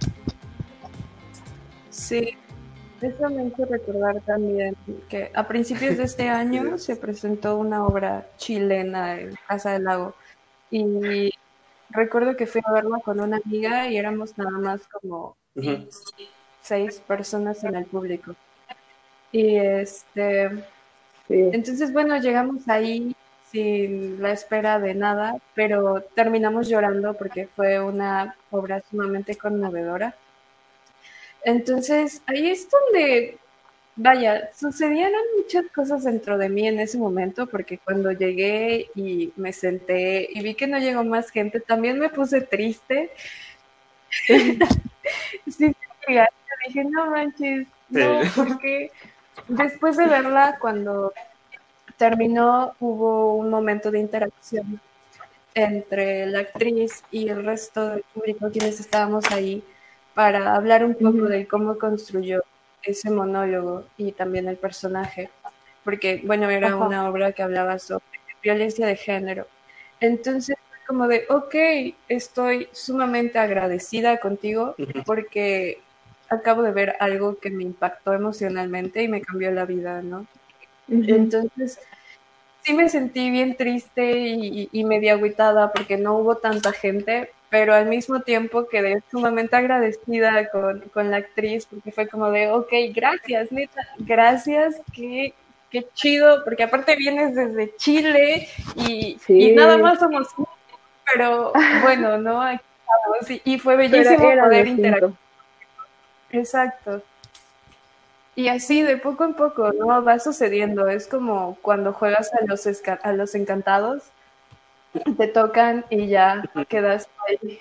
Sí, eso me hizo recordar también que a principios de este año se presentó una obra chilena en Casa del Lago, y recuerdo que fui a verla con una amiga y éramos nada más como uh-huh. seis personas en el público. Y este, sí. entonces bueno, llegamos ahí sin la espera de nada, pero terminamos llorando porque fue una obra sumamente conmovedora. Entonces, ahí es donde, vaya, sucedieron muchas cosas dentro de mí en ese momento, porque cuando llegué y me senté y vi que no llegó más gente, también me puse triste. sí, sí, dije, no manches, no, porque después de verla, cuando terminó, hubo un momento de interacción entre la actriz y el resto del público, quienes estábamos ahí, para hablar un poco Ujú. de cómo construyó ese monólogo y también el personaje, porque, bueno, era Ajá. una obra que hablaba sobre violencia de género. Entonces, como de, ok, estoy sumamente agradecida contigo porque acabo de ver algo que me impactó emocionalmente y me cambió la vida, ¿no? Ujú. Entonces, sí me sentí bien triste y, y medio agüitada porque no hubo tanta gente, pero al mismo tiempo quedé sumamente agradecida con, con la actriz porque fue como de, ok, gracias, neta, gracias, qué, qué chido, porque aparte vienes desde Chile y, y nada Sí, más somos cinco, pero bueno, ¿no? Aquí estamos, y, y fue pero bellísimo eran poder los interactuar. cinco. Exacto. Y así de poco en poco, ¿no? Va sucediendo. Es como cuando juegas a los, esca- a los encantados, te tocan y ya quedas ahí.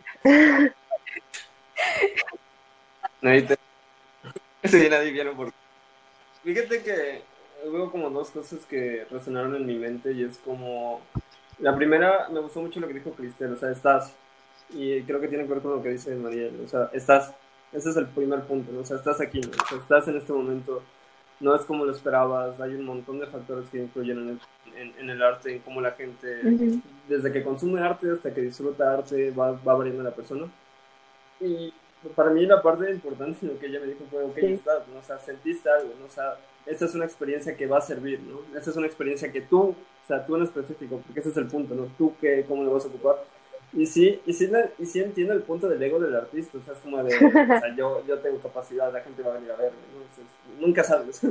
Nadie te... Sí, nadie viene por... Fíjate que hubo como dos cosas que resonaron en mi mente y es como... La primera, me gustó mucho lo que dijo Cristel, o sea, estás. Y creo que tiene que ver con lo que dice Mariel, o sea, estás. Ese es el primer punto, ¿no? O sea, estás aquí, ¿no? O sea, estás en este momento. No es como lo esperabas, hay un montón de factores que influyen en el, en, en el arte, en cómo la gente, Ujú. desde que consume arte hasta que disfruta arte, va, va variando la persona. Y para mí la parte importante de lo que ella me dijo fue, ok, Sí, estás, ¿no? O sea, sentiste algo, ¿no? O sea, esta es una experiencia que va a servir, ¿no? Esta es una experiencia que tú, o sea, tú en específico, porque ese es el punto, ¿no? Tú, que, ¿cómo lo vas a ocupar? Y sí, y sí, la- y sí entiendo el punto del ego del artista, o sea, es como de, o sea, yo, yo tengo capacidad, la gente va a venir a verme, ¿no? Entonces, nunca sabes.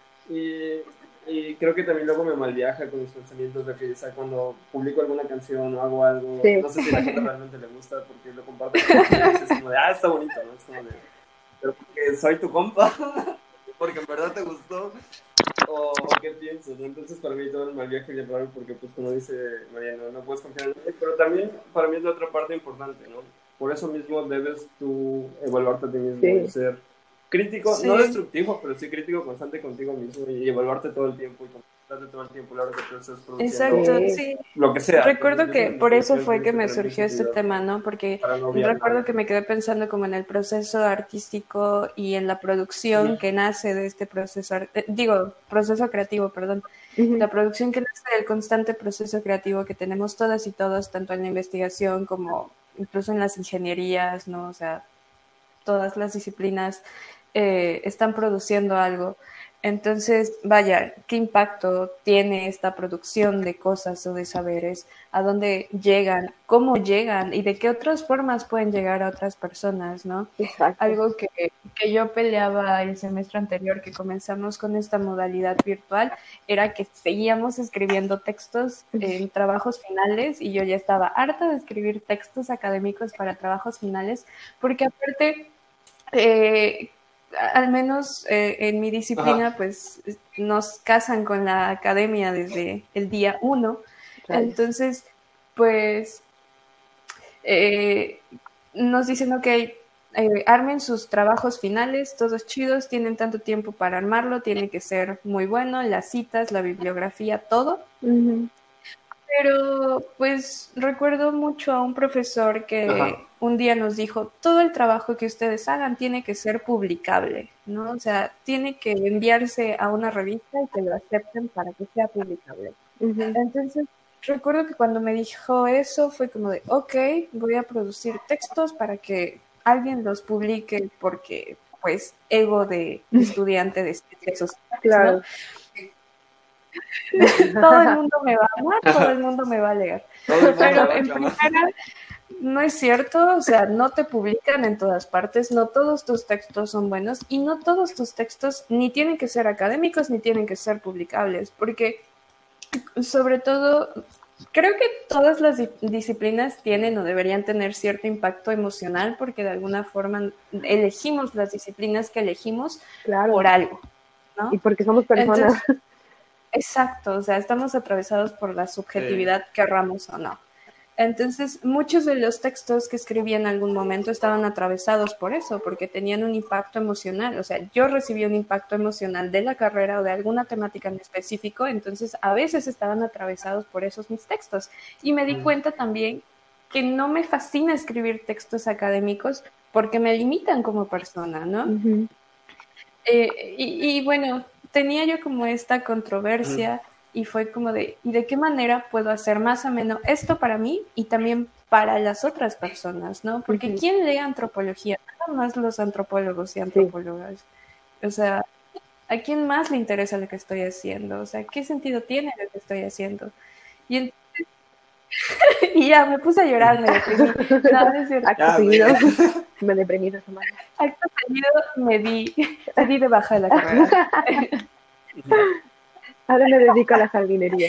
Y, y creo que también luego me malviaja con mis pensamientos de que, o sea, cuando publico alguna canción o hago algo, sí. no sé si a la gente realmente le gusta porque lo comparto con amigos, es como de, ah, está bonito, ¿no? Es como de, pero porque soy tu compa, porque en verdad te gustó, o, o qué piensas, ¿no? Entonces para mí todo el mal viaje es raro porque, pues como dice Mariano, no puedes confiar en nadie, pero también para mí es la otra parte importante, ¿no? Por eso mismo debes tú evaluarte a ti mismo y Sí, ser crítico, no Sí, destructivo, pero sí crítico constante contigo mismo y evaluarte todo el tiempo y contarte todo el tiempo a la hora que tú estés produciendo exacto, sí. sí. lo que sea, pues Recuerdo incluso que la por eso investigación fue tienes que que me tener mucho surgió este cuidado tema, ¿no? Porque para no obviar recuerdo nada. que me quedé pensando como en el proceso artístico y en la producción Ujú. que nace de este proceso, ar- eh, digo, proceso creativo, perdón. Ujú. La producción que nace del constante proceso creativo que tenemos todas y todos, tanto en la investigación como incluso en las ingenierías, ¿no? O sea, todas las disciplinas eh, están produciendo algo. Entonces, vaya, ¿qué impacto tiene esta producción de cosas o de saberes? ¿A dónde llegan? ¿Cómo llegan? ¿Y de qué otras formas pueden llegar a otras personas, no? Exacto. Algo que, que yo peleaba el semestre anterior, que comenzamos con esta modalidad virtual, era que seguíamos escribiendo textos en trabajos finales y yo ya estaba harta de escribir textos académicos para trabajos finales, porque aparte eh, al menos eh, en mi Ajá. disciplina, pues nos casan con la academia desde el día uno. Rayos. Entonces, pues eh, nos dicen, ok, eh, armen sus trabajos finales, todos chidos, tienen tanto tiempo para armarlo, tiene que ser muy bueno, las citas, la bibliografía, todo. Ujú. Pero pues recuerdo mucho a un profesor Ajá. que un día nos dijo, todo el trabajo que ustedes hagan tiene que ser publicable, ¿no? O sea, tiene que enviarse a una revista y que lo acepten para que sea publicable. Ujú. Entonces, recuerdo que cuando me dijo eso fue como de, ok, voy a producir textos para que alguien los publique porque, pues, ego de estudiante de ciencias sociales, ¿no? Claro. Todo el mundo me va a amar, todo el mundo me va a leer. Todo el mundo me Pero va a en aclamar. primera, no es cierto, o sea, no te publican en todas partes, no todos tus textos son buenos y no todos tus textos ni tienen que ser académicos ni tienen que ser publicables, porque sobre todo, creo que todas las di- disciplinas tienen o deberían tener cierto impacto emocional porque de alguna forma elegimos las disciplinas que elegimos por Claro. algo, Y ¿no? porque somos personas. Entonces, exacto, o sea, estamos atravesados por la Sí. subjetividad, querramos o no. Entonces, muchos de los textos que escribí en algún momento estaban atravesados por eso, porque tenían un impacto emocional. O sea, yo recibí un impacto emocional de la carrera o de alguna temática en específico, entonces a veces estaban atravesados por esos mis textos. Y me di cuenta también que no me fascina escribir textos académicos porque me limitan como persona, ¿no? Ujú. Eh, y, y bueno, tenía yo como esta controversia. Y fue como de, ¿y de qué manera puedo hacer más ameno esto para mí y también para las otras personas, ¿no? Porque Ujú. ¿quién lee antropología? Nada más los antropólogos y antropólogas. O sea, ¿a quién más le interesa lo que estoy haciendo? O sea, ¿qué sentido tiene lo que estoy haciendo? Y, en- y ya, me puse a llorar, me deprimí. No, no es cierto. Acto Ya, seguido, güey. me deprimí esa semana. Acto seguido me di, me di de baja de la carrera. Ahora me dedico a la jardinería.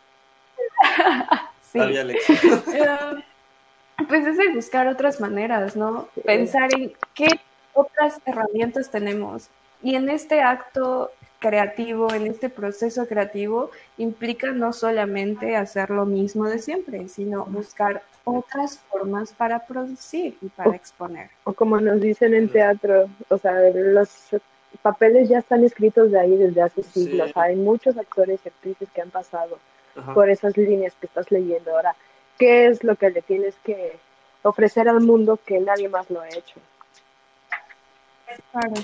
Sí. Sabía Alex. Eh, Pues es de buscar otras maneras, ¿no? Sí. Pensar en qué otras herramientas tenemos. Y en este acto creativo, en este proceso creativo, implica no solamente hacer lo mismo de siempre, sino buscar otras formas para producir y para exponer. O como nos dicen en teatro, o sea, los papeles ya están escritos de ahí desde hace siglos. Sí. Hay muchos actores y actrices que han pasado Ajá. por esas líneas que estás leyendo ahora. ¿Qué es lo que le tienes que ofrecer al mundo que nadie más lo ha hecho? Claro.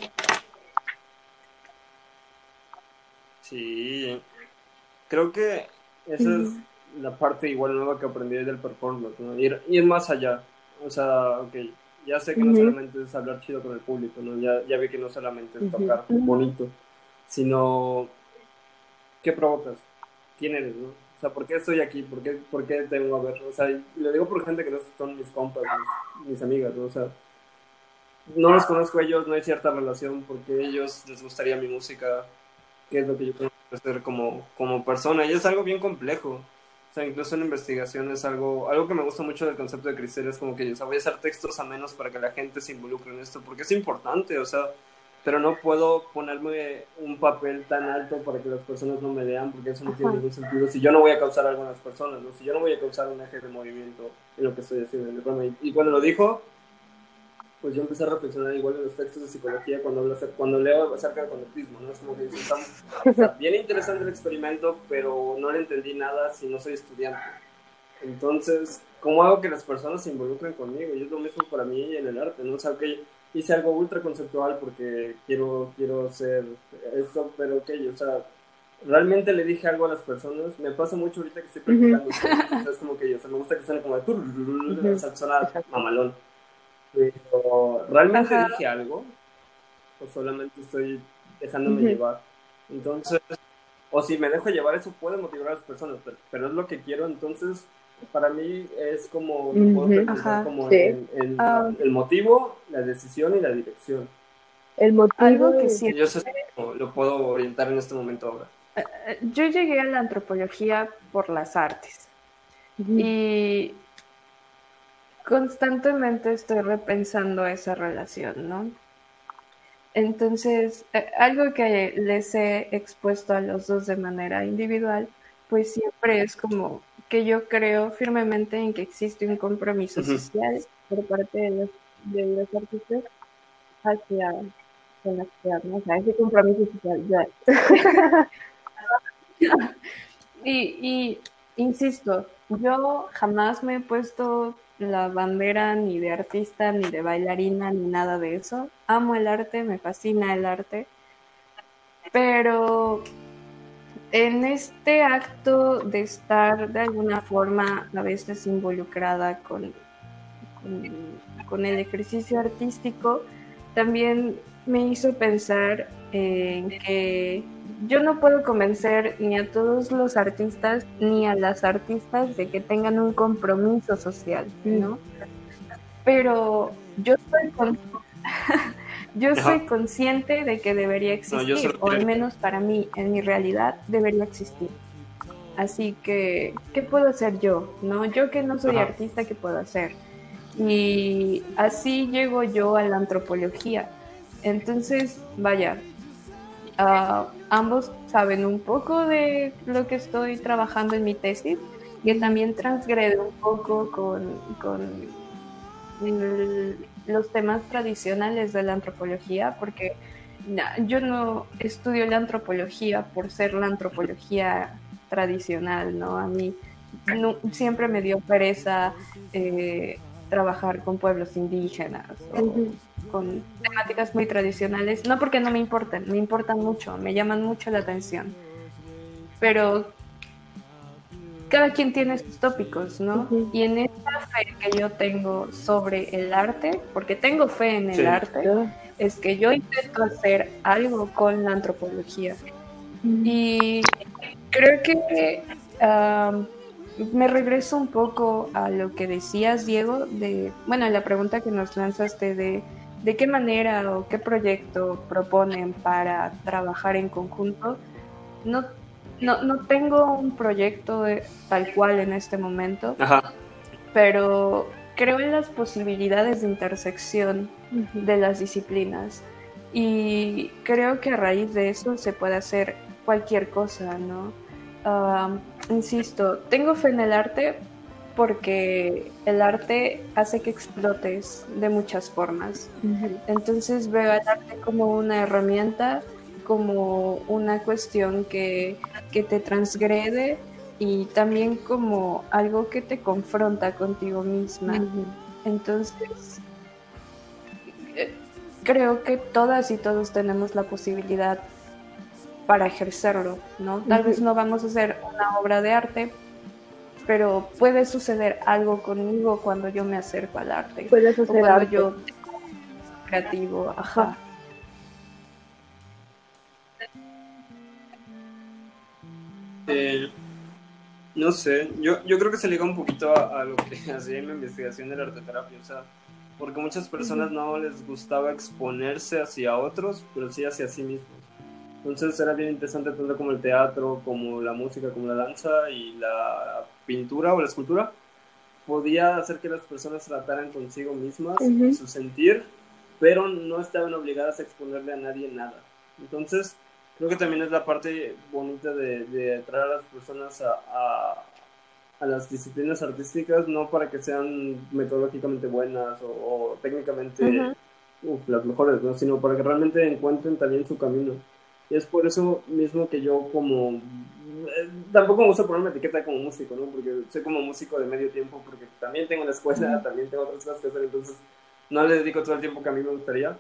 Sí. Creo que esa es la parte igual nueva que aprendí del performance, ¿no? Ir, ir más allá. O sea, ok, ya sé que no Ujú. solamente es hablar chido con el público, ¿no? Ya, ya vi que no solamente es Ujú. tocar bonito, sino ¿qué provocas? ¿Quién eres, no? O sea, ¿por qué estoy aquí? ¿Por qué, por qué tengo a ver? O sea, y lo digo por gente que no son mis compas, mis, mis amigas, ¿no? O sea, no los conozco a ellos, no hay cierta relación porque a ellos les gustaría mi música, qué es lo que yo puedo hacer como, como persona, y es algo bien complejo. O sea, incluso en investigación es algo, algo que me gusta mucho del concepto de Cristel, es como que, o sea, voy a hacer textos amenos para que la gente se involucre en esto, porque es importante, o sea, pero no puedo ponerme un papel tan alto para que las personas no me lean, porque eso no tiene Ajá. ningún sentido. Si yo no voy a causar algo en las personas, ¿no? Si yo no voy a causar un eje de movimiento en lo que estoy haciendo en el programa. Y, y cuando lo dijo, pues yo empecé a reflexionar igual en los textos de psicología cuando, hablo, cuando leo acerca del conductismo, ¿no? Es como que está, está bien interesante el experimento, pero no le entendí nada si no soy estudiante. Entonces, ¿cómo hago que las personas se involucren conmigo? Y es lo mismo para mí en el arte, ¿no? O sea, que hice algo ultra conceptual porque quiero, quiero hacer esto, pero ok, o sea, realmente le dije algo a las personas. Me pasa mucho ahorita que estoy practicando, uh-huh. O sea, es como que, o sea, me gusta que suene como de uh-huh. O sea, suena mamalón. Pero, ¿realmente Ajá. dije algo? ¿O solamente estoy dejándome uh-huh. llevar? Entonces, o si me dejo llevar, eso puede motivar a las personas, pero, pero es lo que quiero. Entonces, para mí es como, lo puedo preguntar como sí. el, el, um, el motivo, la decisión y la dirección. El motivo. Algo que sí. Yo sé cómo lo puedo orientar en este momento ahora. Yo llegué a la antropología por las artes. Uh-huh. Y constantemente estoy repensando esa relación, ¿no? Entonces, eh, algo que les he expuesto a los dos de manera individual, pues siempre es como que yo creo firmemente en que existe un compromiso uh-huh. social por parte de los, de los artistas hacia la sociedad, ¿no? O sea, ese compromiso social. Ya. y, y, insisto, yo jamás me he puesto la bandera ni de artista, ni de bailarina, ni nada de eso. Amo el arte, me fascina el arte, pero en este acto de estar de alguna forma a veces involucrada con, con, con el ejercicio artístico, también me hizo pensar en que yo no puedo convencer ni a todos los artistas ni a las artistas de que tengan un compromiso social, ¿no? Pero yo soy, con... yo soy consciente de que debería existir, no, o al menos para mí, en mi realidad, debería existir. Así que, ¿qué puedo hacer yo? ¿No? Yo que no soy Ajá. artista, ¿qué puedo hacer? Y así llego yo a la antropología. Entonces, vaya, uh, ambos saben un poco de lo que estoy trabajando en mi tesis que también transgrede un poco con, con el, los temas tradicionales de la antropología, porque na, yo no estudio la antropología por ser la antropología tradicional, ¿no? A mí no, siempre me dio pereza eh, trabajar con pueblos indígenas o Ujú. con temáticas muy tradicionales, no porque no me importen, me importan mucho, me llaman mucho la atención, pero cada quien tiene sus tópicos, ¿no? Ujú. Y en esta fe que yo tengo sobre el arte, porque tengo fe en el Sí. arte, Ah. es que yo intento hacer algo con la antropología. Y creo que um, me regreso un poco a lo que decías, Diego, de, bueno, la pregunta que nos lanzaste de de qué manera o qué proyecto proponen para trabajar en conjunto. No, no, no tengo un proyecto de, tal cual en este momento, Ajá. pero creo en las posibilidades de intersección Ujú. de las disciplinas y creo que a raíz de eso se puede hacer cualquier cosa, ¿no? Um, insisto, tengo fe en el arte porque el arte hace que explotes de muchas formas. Ujú. Entonces veo el arte como una herramienta, como una cuestión que, que te transgrede y también como algo que te confronta contigo misma. Ujú. Entonces, eh, creo que todas y todos tenemos la posibilidad para ejercerlo, ¿no? Tal vez Ujú. no vamos a hacer una obra de arte, pero puede suceder algo conmigo cuando yo me acerco al arte Puedes o hacer cuando arte. yo tengo un creativo, Ajá. ajá. Eh, no sé, yo, yo creo que se liga un poquito a, a lo que hacía en la investigación de la arteterapia, o sea, porque muchas personas Ujú. no les gustaba exponerse hacia otros, pero sí hacia sí mismos. Entonces era bien interesante tanto como el teatro, como la música, como la danza y la pintura o la escultura. Podía hacer que las personas trataran consigo mismas y Ujú. su sentir, pero no estaban obligadas a exponerle a nadie nada. Entonces, creo que también es la parte bonita de, de traer a las personas a, a, a las disciplinas artísticas, no para que sean metodológicamente buenas o, o técnicamente Uh-huh. uf, las mejores, ¿no? Sino para que realmente encuentren también su camino. Y es por eso mismo que yo como... eh, tampoco me gusta ponerme etiqueta como músico, ¿no? Porque soy como músico de medio tiempo, porque también tengo la escuela, también tengo otras cosas que hacer, entonces no le dedico todo el tiempo que a mí me gustaría.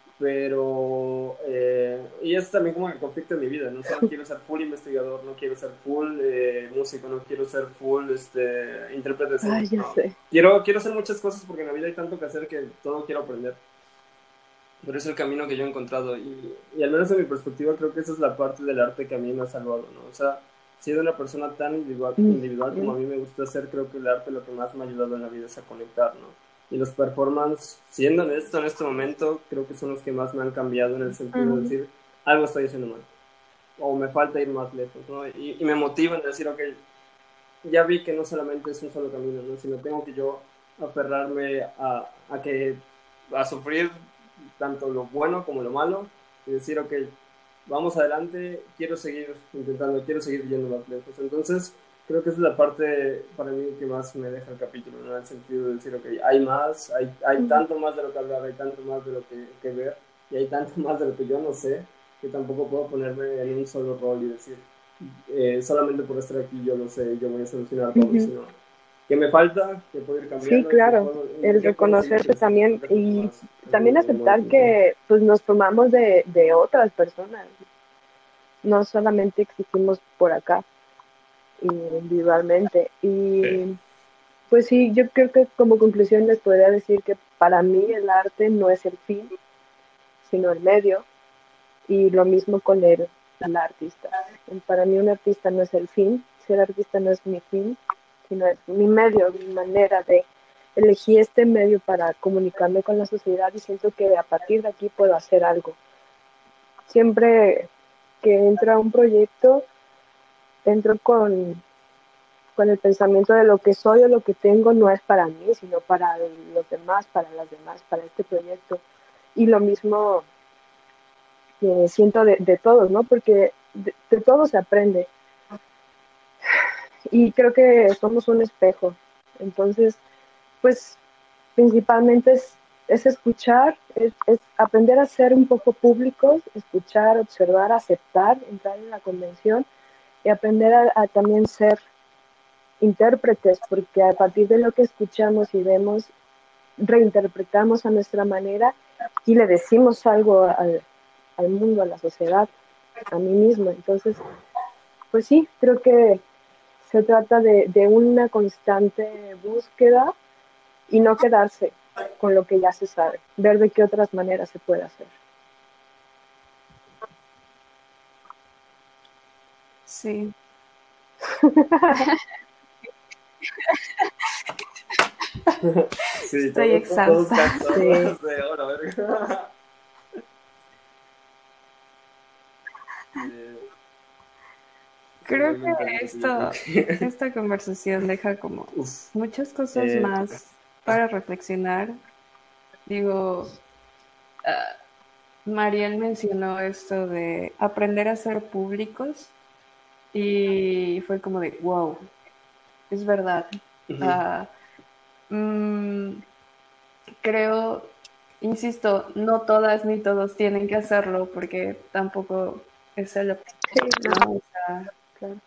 Pero... Eh, y es también como el conflicto en mi vida, ¿no? O sea, no quiero ser full investigador, no quiero ser full eh, músico, no quiero ser full este, intérprete de cine, Ay, ya no. sé. Quiero, quiero hacer muchas cosas porque en la vida hay tanto que hacer que todo quiero aprender. Pero es el camino que yo he encontrado y, y al menos en mi perspectiva creo que esa es la parte del arte que a mí me ha salvado, ¿no? O sea, siendo una persona tan individual, individual como a Ujú. mí me gusta hacer, creo que el arte lo que más me ha ayudado en la vida es a conectar, ¿no? Y los performance, siendo honesto en este momento, creo que son los que más me han cambiado en el sentido de Uh-huh. decir, algo estoy haciendo mal, o me falta ir más lejos, ¿no? Y, y me motivan a decir, ok, ya vi que no solamente es un solo camino, ¿no? Sino tengo que yo aferrarme a, a que a sufrir tanto lo bueno como lo malo y decir, ok, vamos adelante, quiero seguir intentando, quiero seguir yendo más lejos. Entonces, creo que esa es la parte para mí que más me deja el capítulo, ¿no? En el sentido de decir, ok, hay más, hay, hay Ujú. tanto más de lo que hablar, hay tanto más de lo que, que ver y hay tanto más de lo que yo no sé que tampoco puedo ponerme en un solo rol y decir, eh, solamente por estar aquí yo lo sé, yo voy a solucionar todo, Ujú. sino que me falta, que puedo ir Sí, cambiando y que claro, puedo, en el qué puedo seguir reconocerse creciendo, también porque eso es lo y más a mí también me llamó la aceptar atención. que pues nos formamos de, de otras personas, no solamente existimos por acá individualmente. Sí. Y pues sí, yo creo que como conclusión les podría decir que para mí el arte no es el fin, sino el medio, y lo mismo con el, el artista. Para mí un artista no es el fin, ser artista no es mi fin, sino es mi medio, mi manera de elegí este medio para comunicarme con la sociedad y siento que a partir de aquí puedo hacer algo. Siempre que entro a un proyecto, entro con, con el pensamiento de lo que soy o lo que tengo no es para mí, sino para los demás, para las demás, para este proyecto. Y lo mismo eh, siento de, de todos, ¿no? Porque de, de todo se aprende. y creo que somos un espejo. Entonces, pues principalmente es, es escuchar, es, es, aprender a ser un poco públicos, escuchar, observar, aceptar, entrar en la convención y aprender a, a también ser intérpretes, porque a partir de lo que escuchamos y vemos, reinterpretamos a nuestra manera y le decimos algo al, al mundo, a la sociedad, a mí mismo. Entonces, pues sí, creo que se trata de, de una constante búsqueda y no quedarse con lo que ya se sabe, ver de qué otras maneras se puede hacer. Sí. Sí, Estoy todos, todos exhausta. cansados Sí. de ahora, verga. Eh, Creo que Igualmente, Angélica, yo creo esto, que. esta conversación deja como Uf. muchas cosas Eh, más para reflexionar. Digo, ah, Mariel mencionó esto de aprender a ser públicos y fue como de, wow, es verdad. ujú. Ah, mm, creo, insisto, no todas ni todos tienen que hacerlo porque tampoco es el Sí, objetivo, no, ¿no? O sea, claro.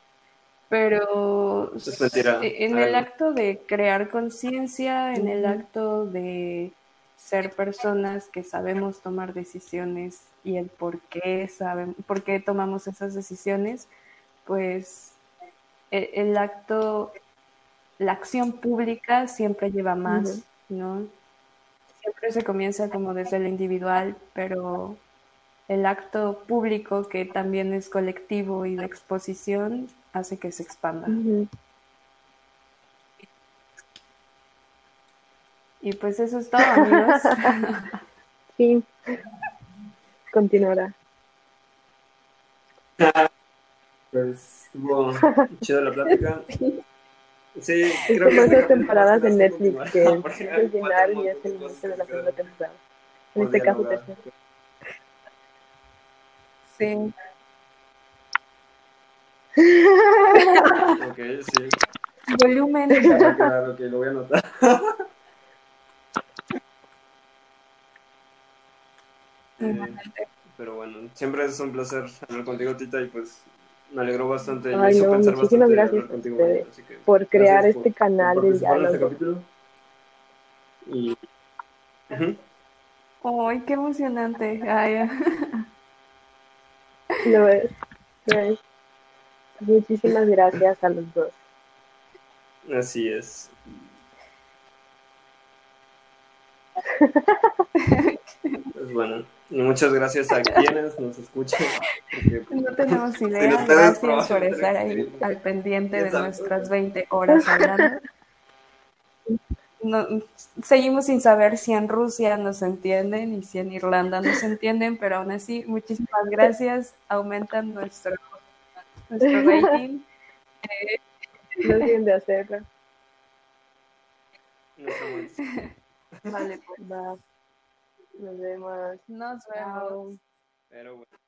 pero Es mentira. e, en el Háganlo. acto de crear conciencia, en el Uh-huh. acto de ser personas que sabemos tomar decisiones y el por qué saben, por qué tomamos esas decisiones, pues el, el acto, la acción pública siempre lleva Uh-huh. más, ¿no? Siempre se comienza como desde lo individual, pero el acto público, que también es colectivo y de exposición, hace que se expanda. Uh-huh. Y pues eso es todo, amigos. Sí, continuará. Pues estuvo chida la plática. Sí, Es creo que como este esas capítulo va a ser temporadas de así Netflix continuar, que porque es el va a tener final un y es montón de el cosas inicio que de se la segunda quedan temporada. En por este caso, dialogar. tercera. Sí. Ok, sí. Volumen. Va a quedar, ok, lo voy a anotar. Eh, pero bueno, siempre es un placer hablar contigo, Tita, y pues me alegró bastante y me Ay, hizo no, pensar muchísimas bastante gracias hablar a contigo, ustedes Mariel. Así que por crear gracias por, este por canal de participar en este diálogo. capítulo. Y ujú. ¡Ay, qué emocionante! Ay, Lo es, lo es. Muchísimas gracias a los dos. Así es. Pues bueno, muchas gracias a quienes nos escuchan, porque no tenemos sin idea. ustedes Gracias por probablemente no estar ahí existiría. al pendiente ¿Quién de sabe? nuestras veinte horas hablando. No, seguimos sin saber si en Rusia nos entienden y si en Irlanda nos entienden, pero aún así, muchísimas gracias. Aumentan nuestro, nuestro rating. No olviden de hacerlo. No estamos. Vale, pues Va, nos vemos. nos vemos. Chao. Pero bueno.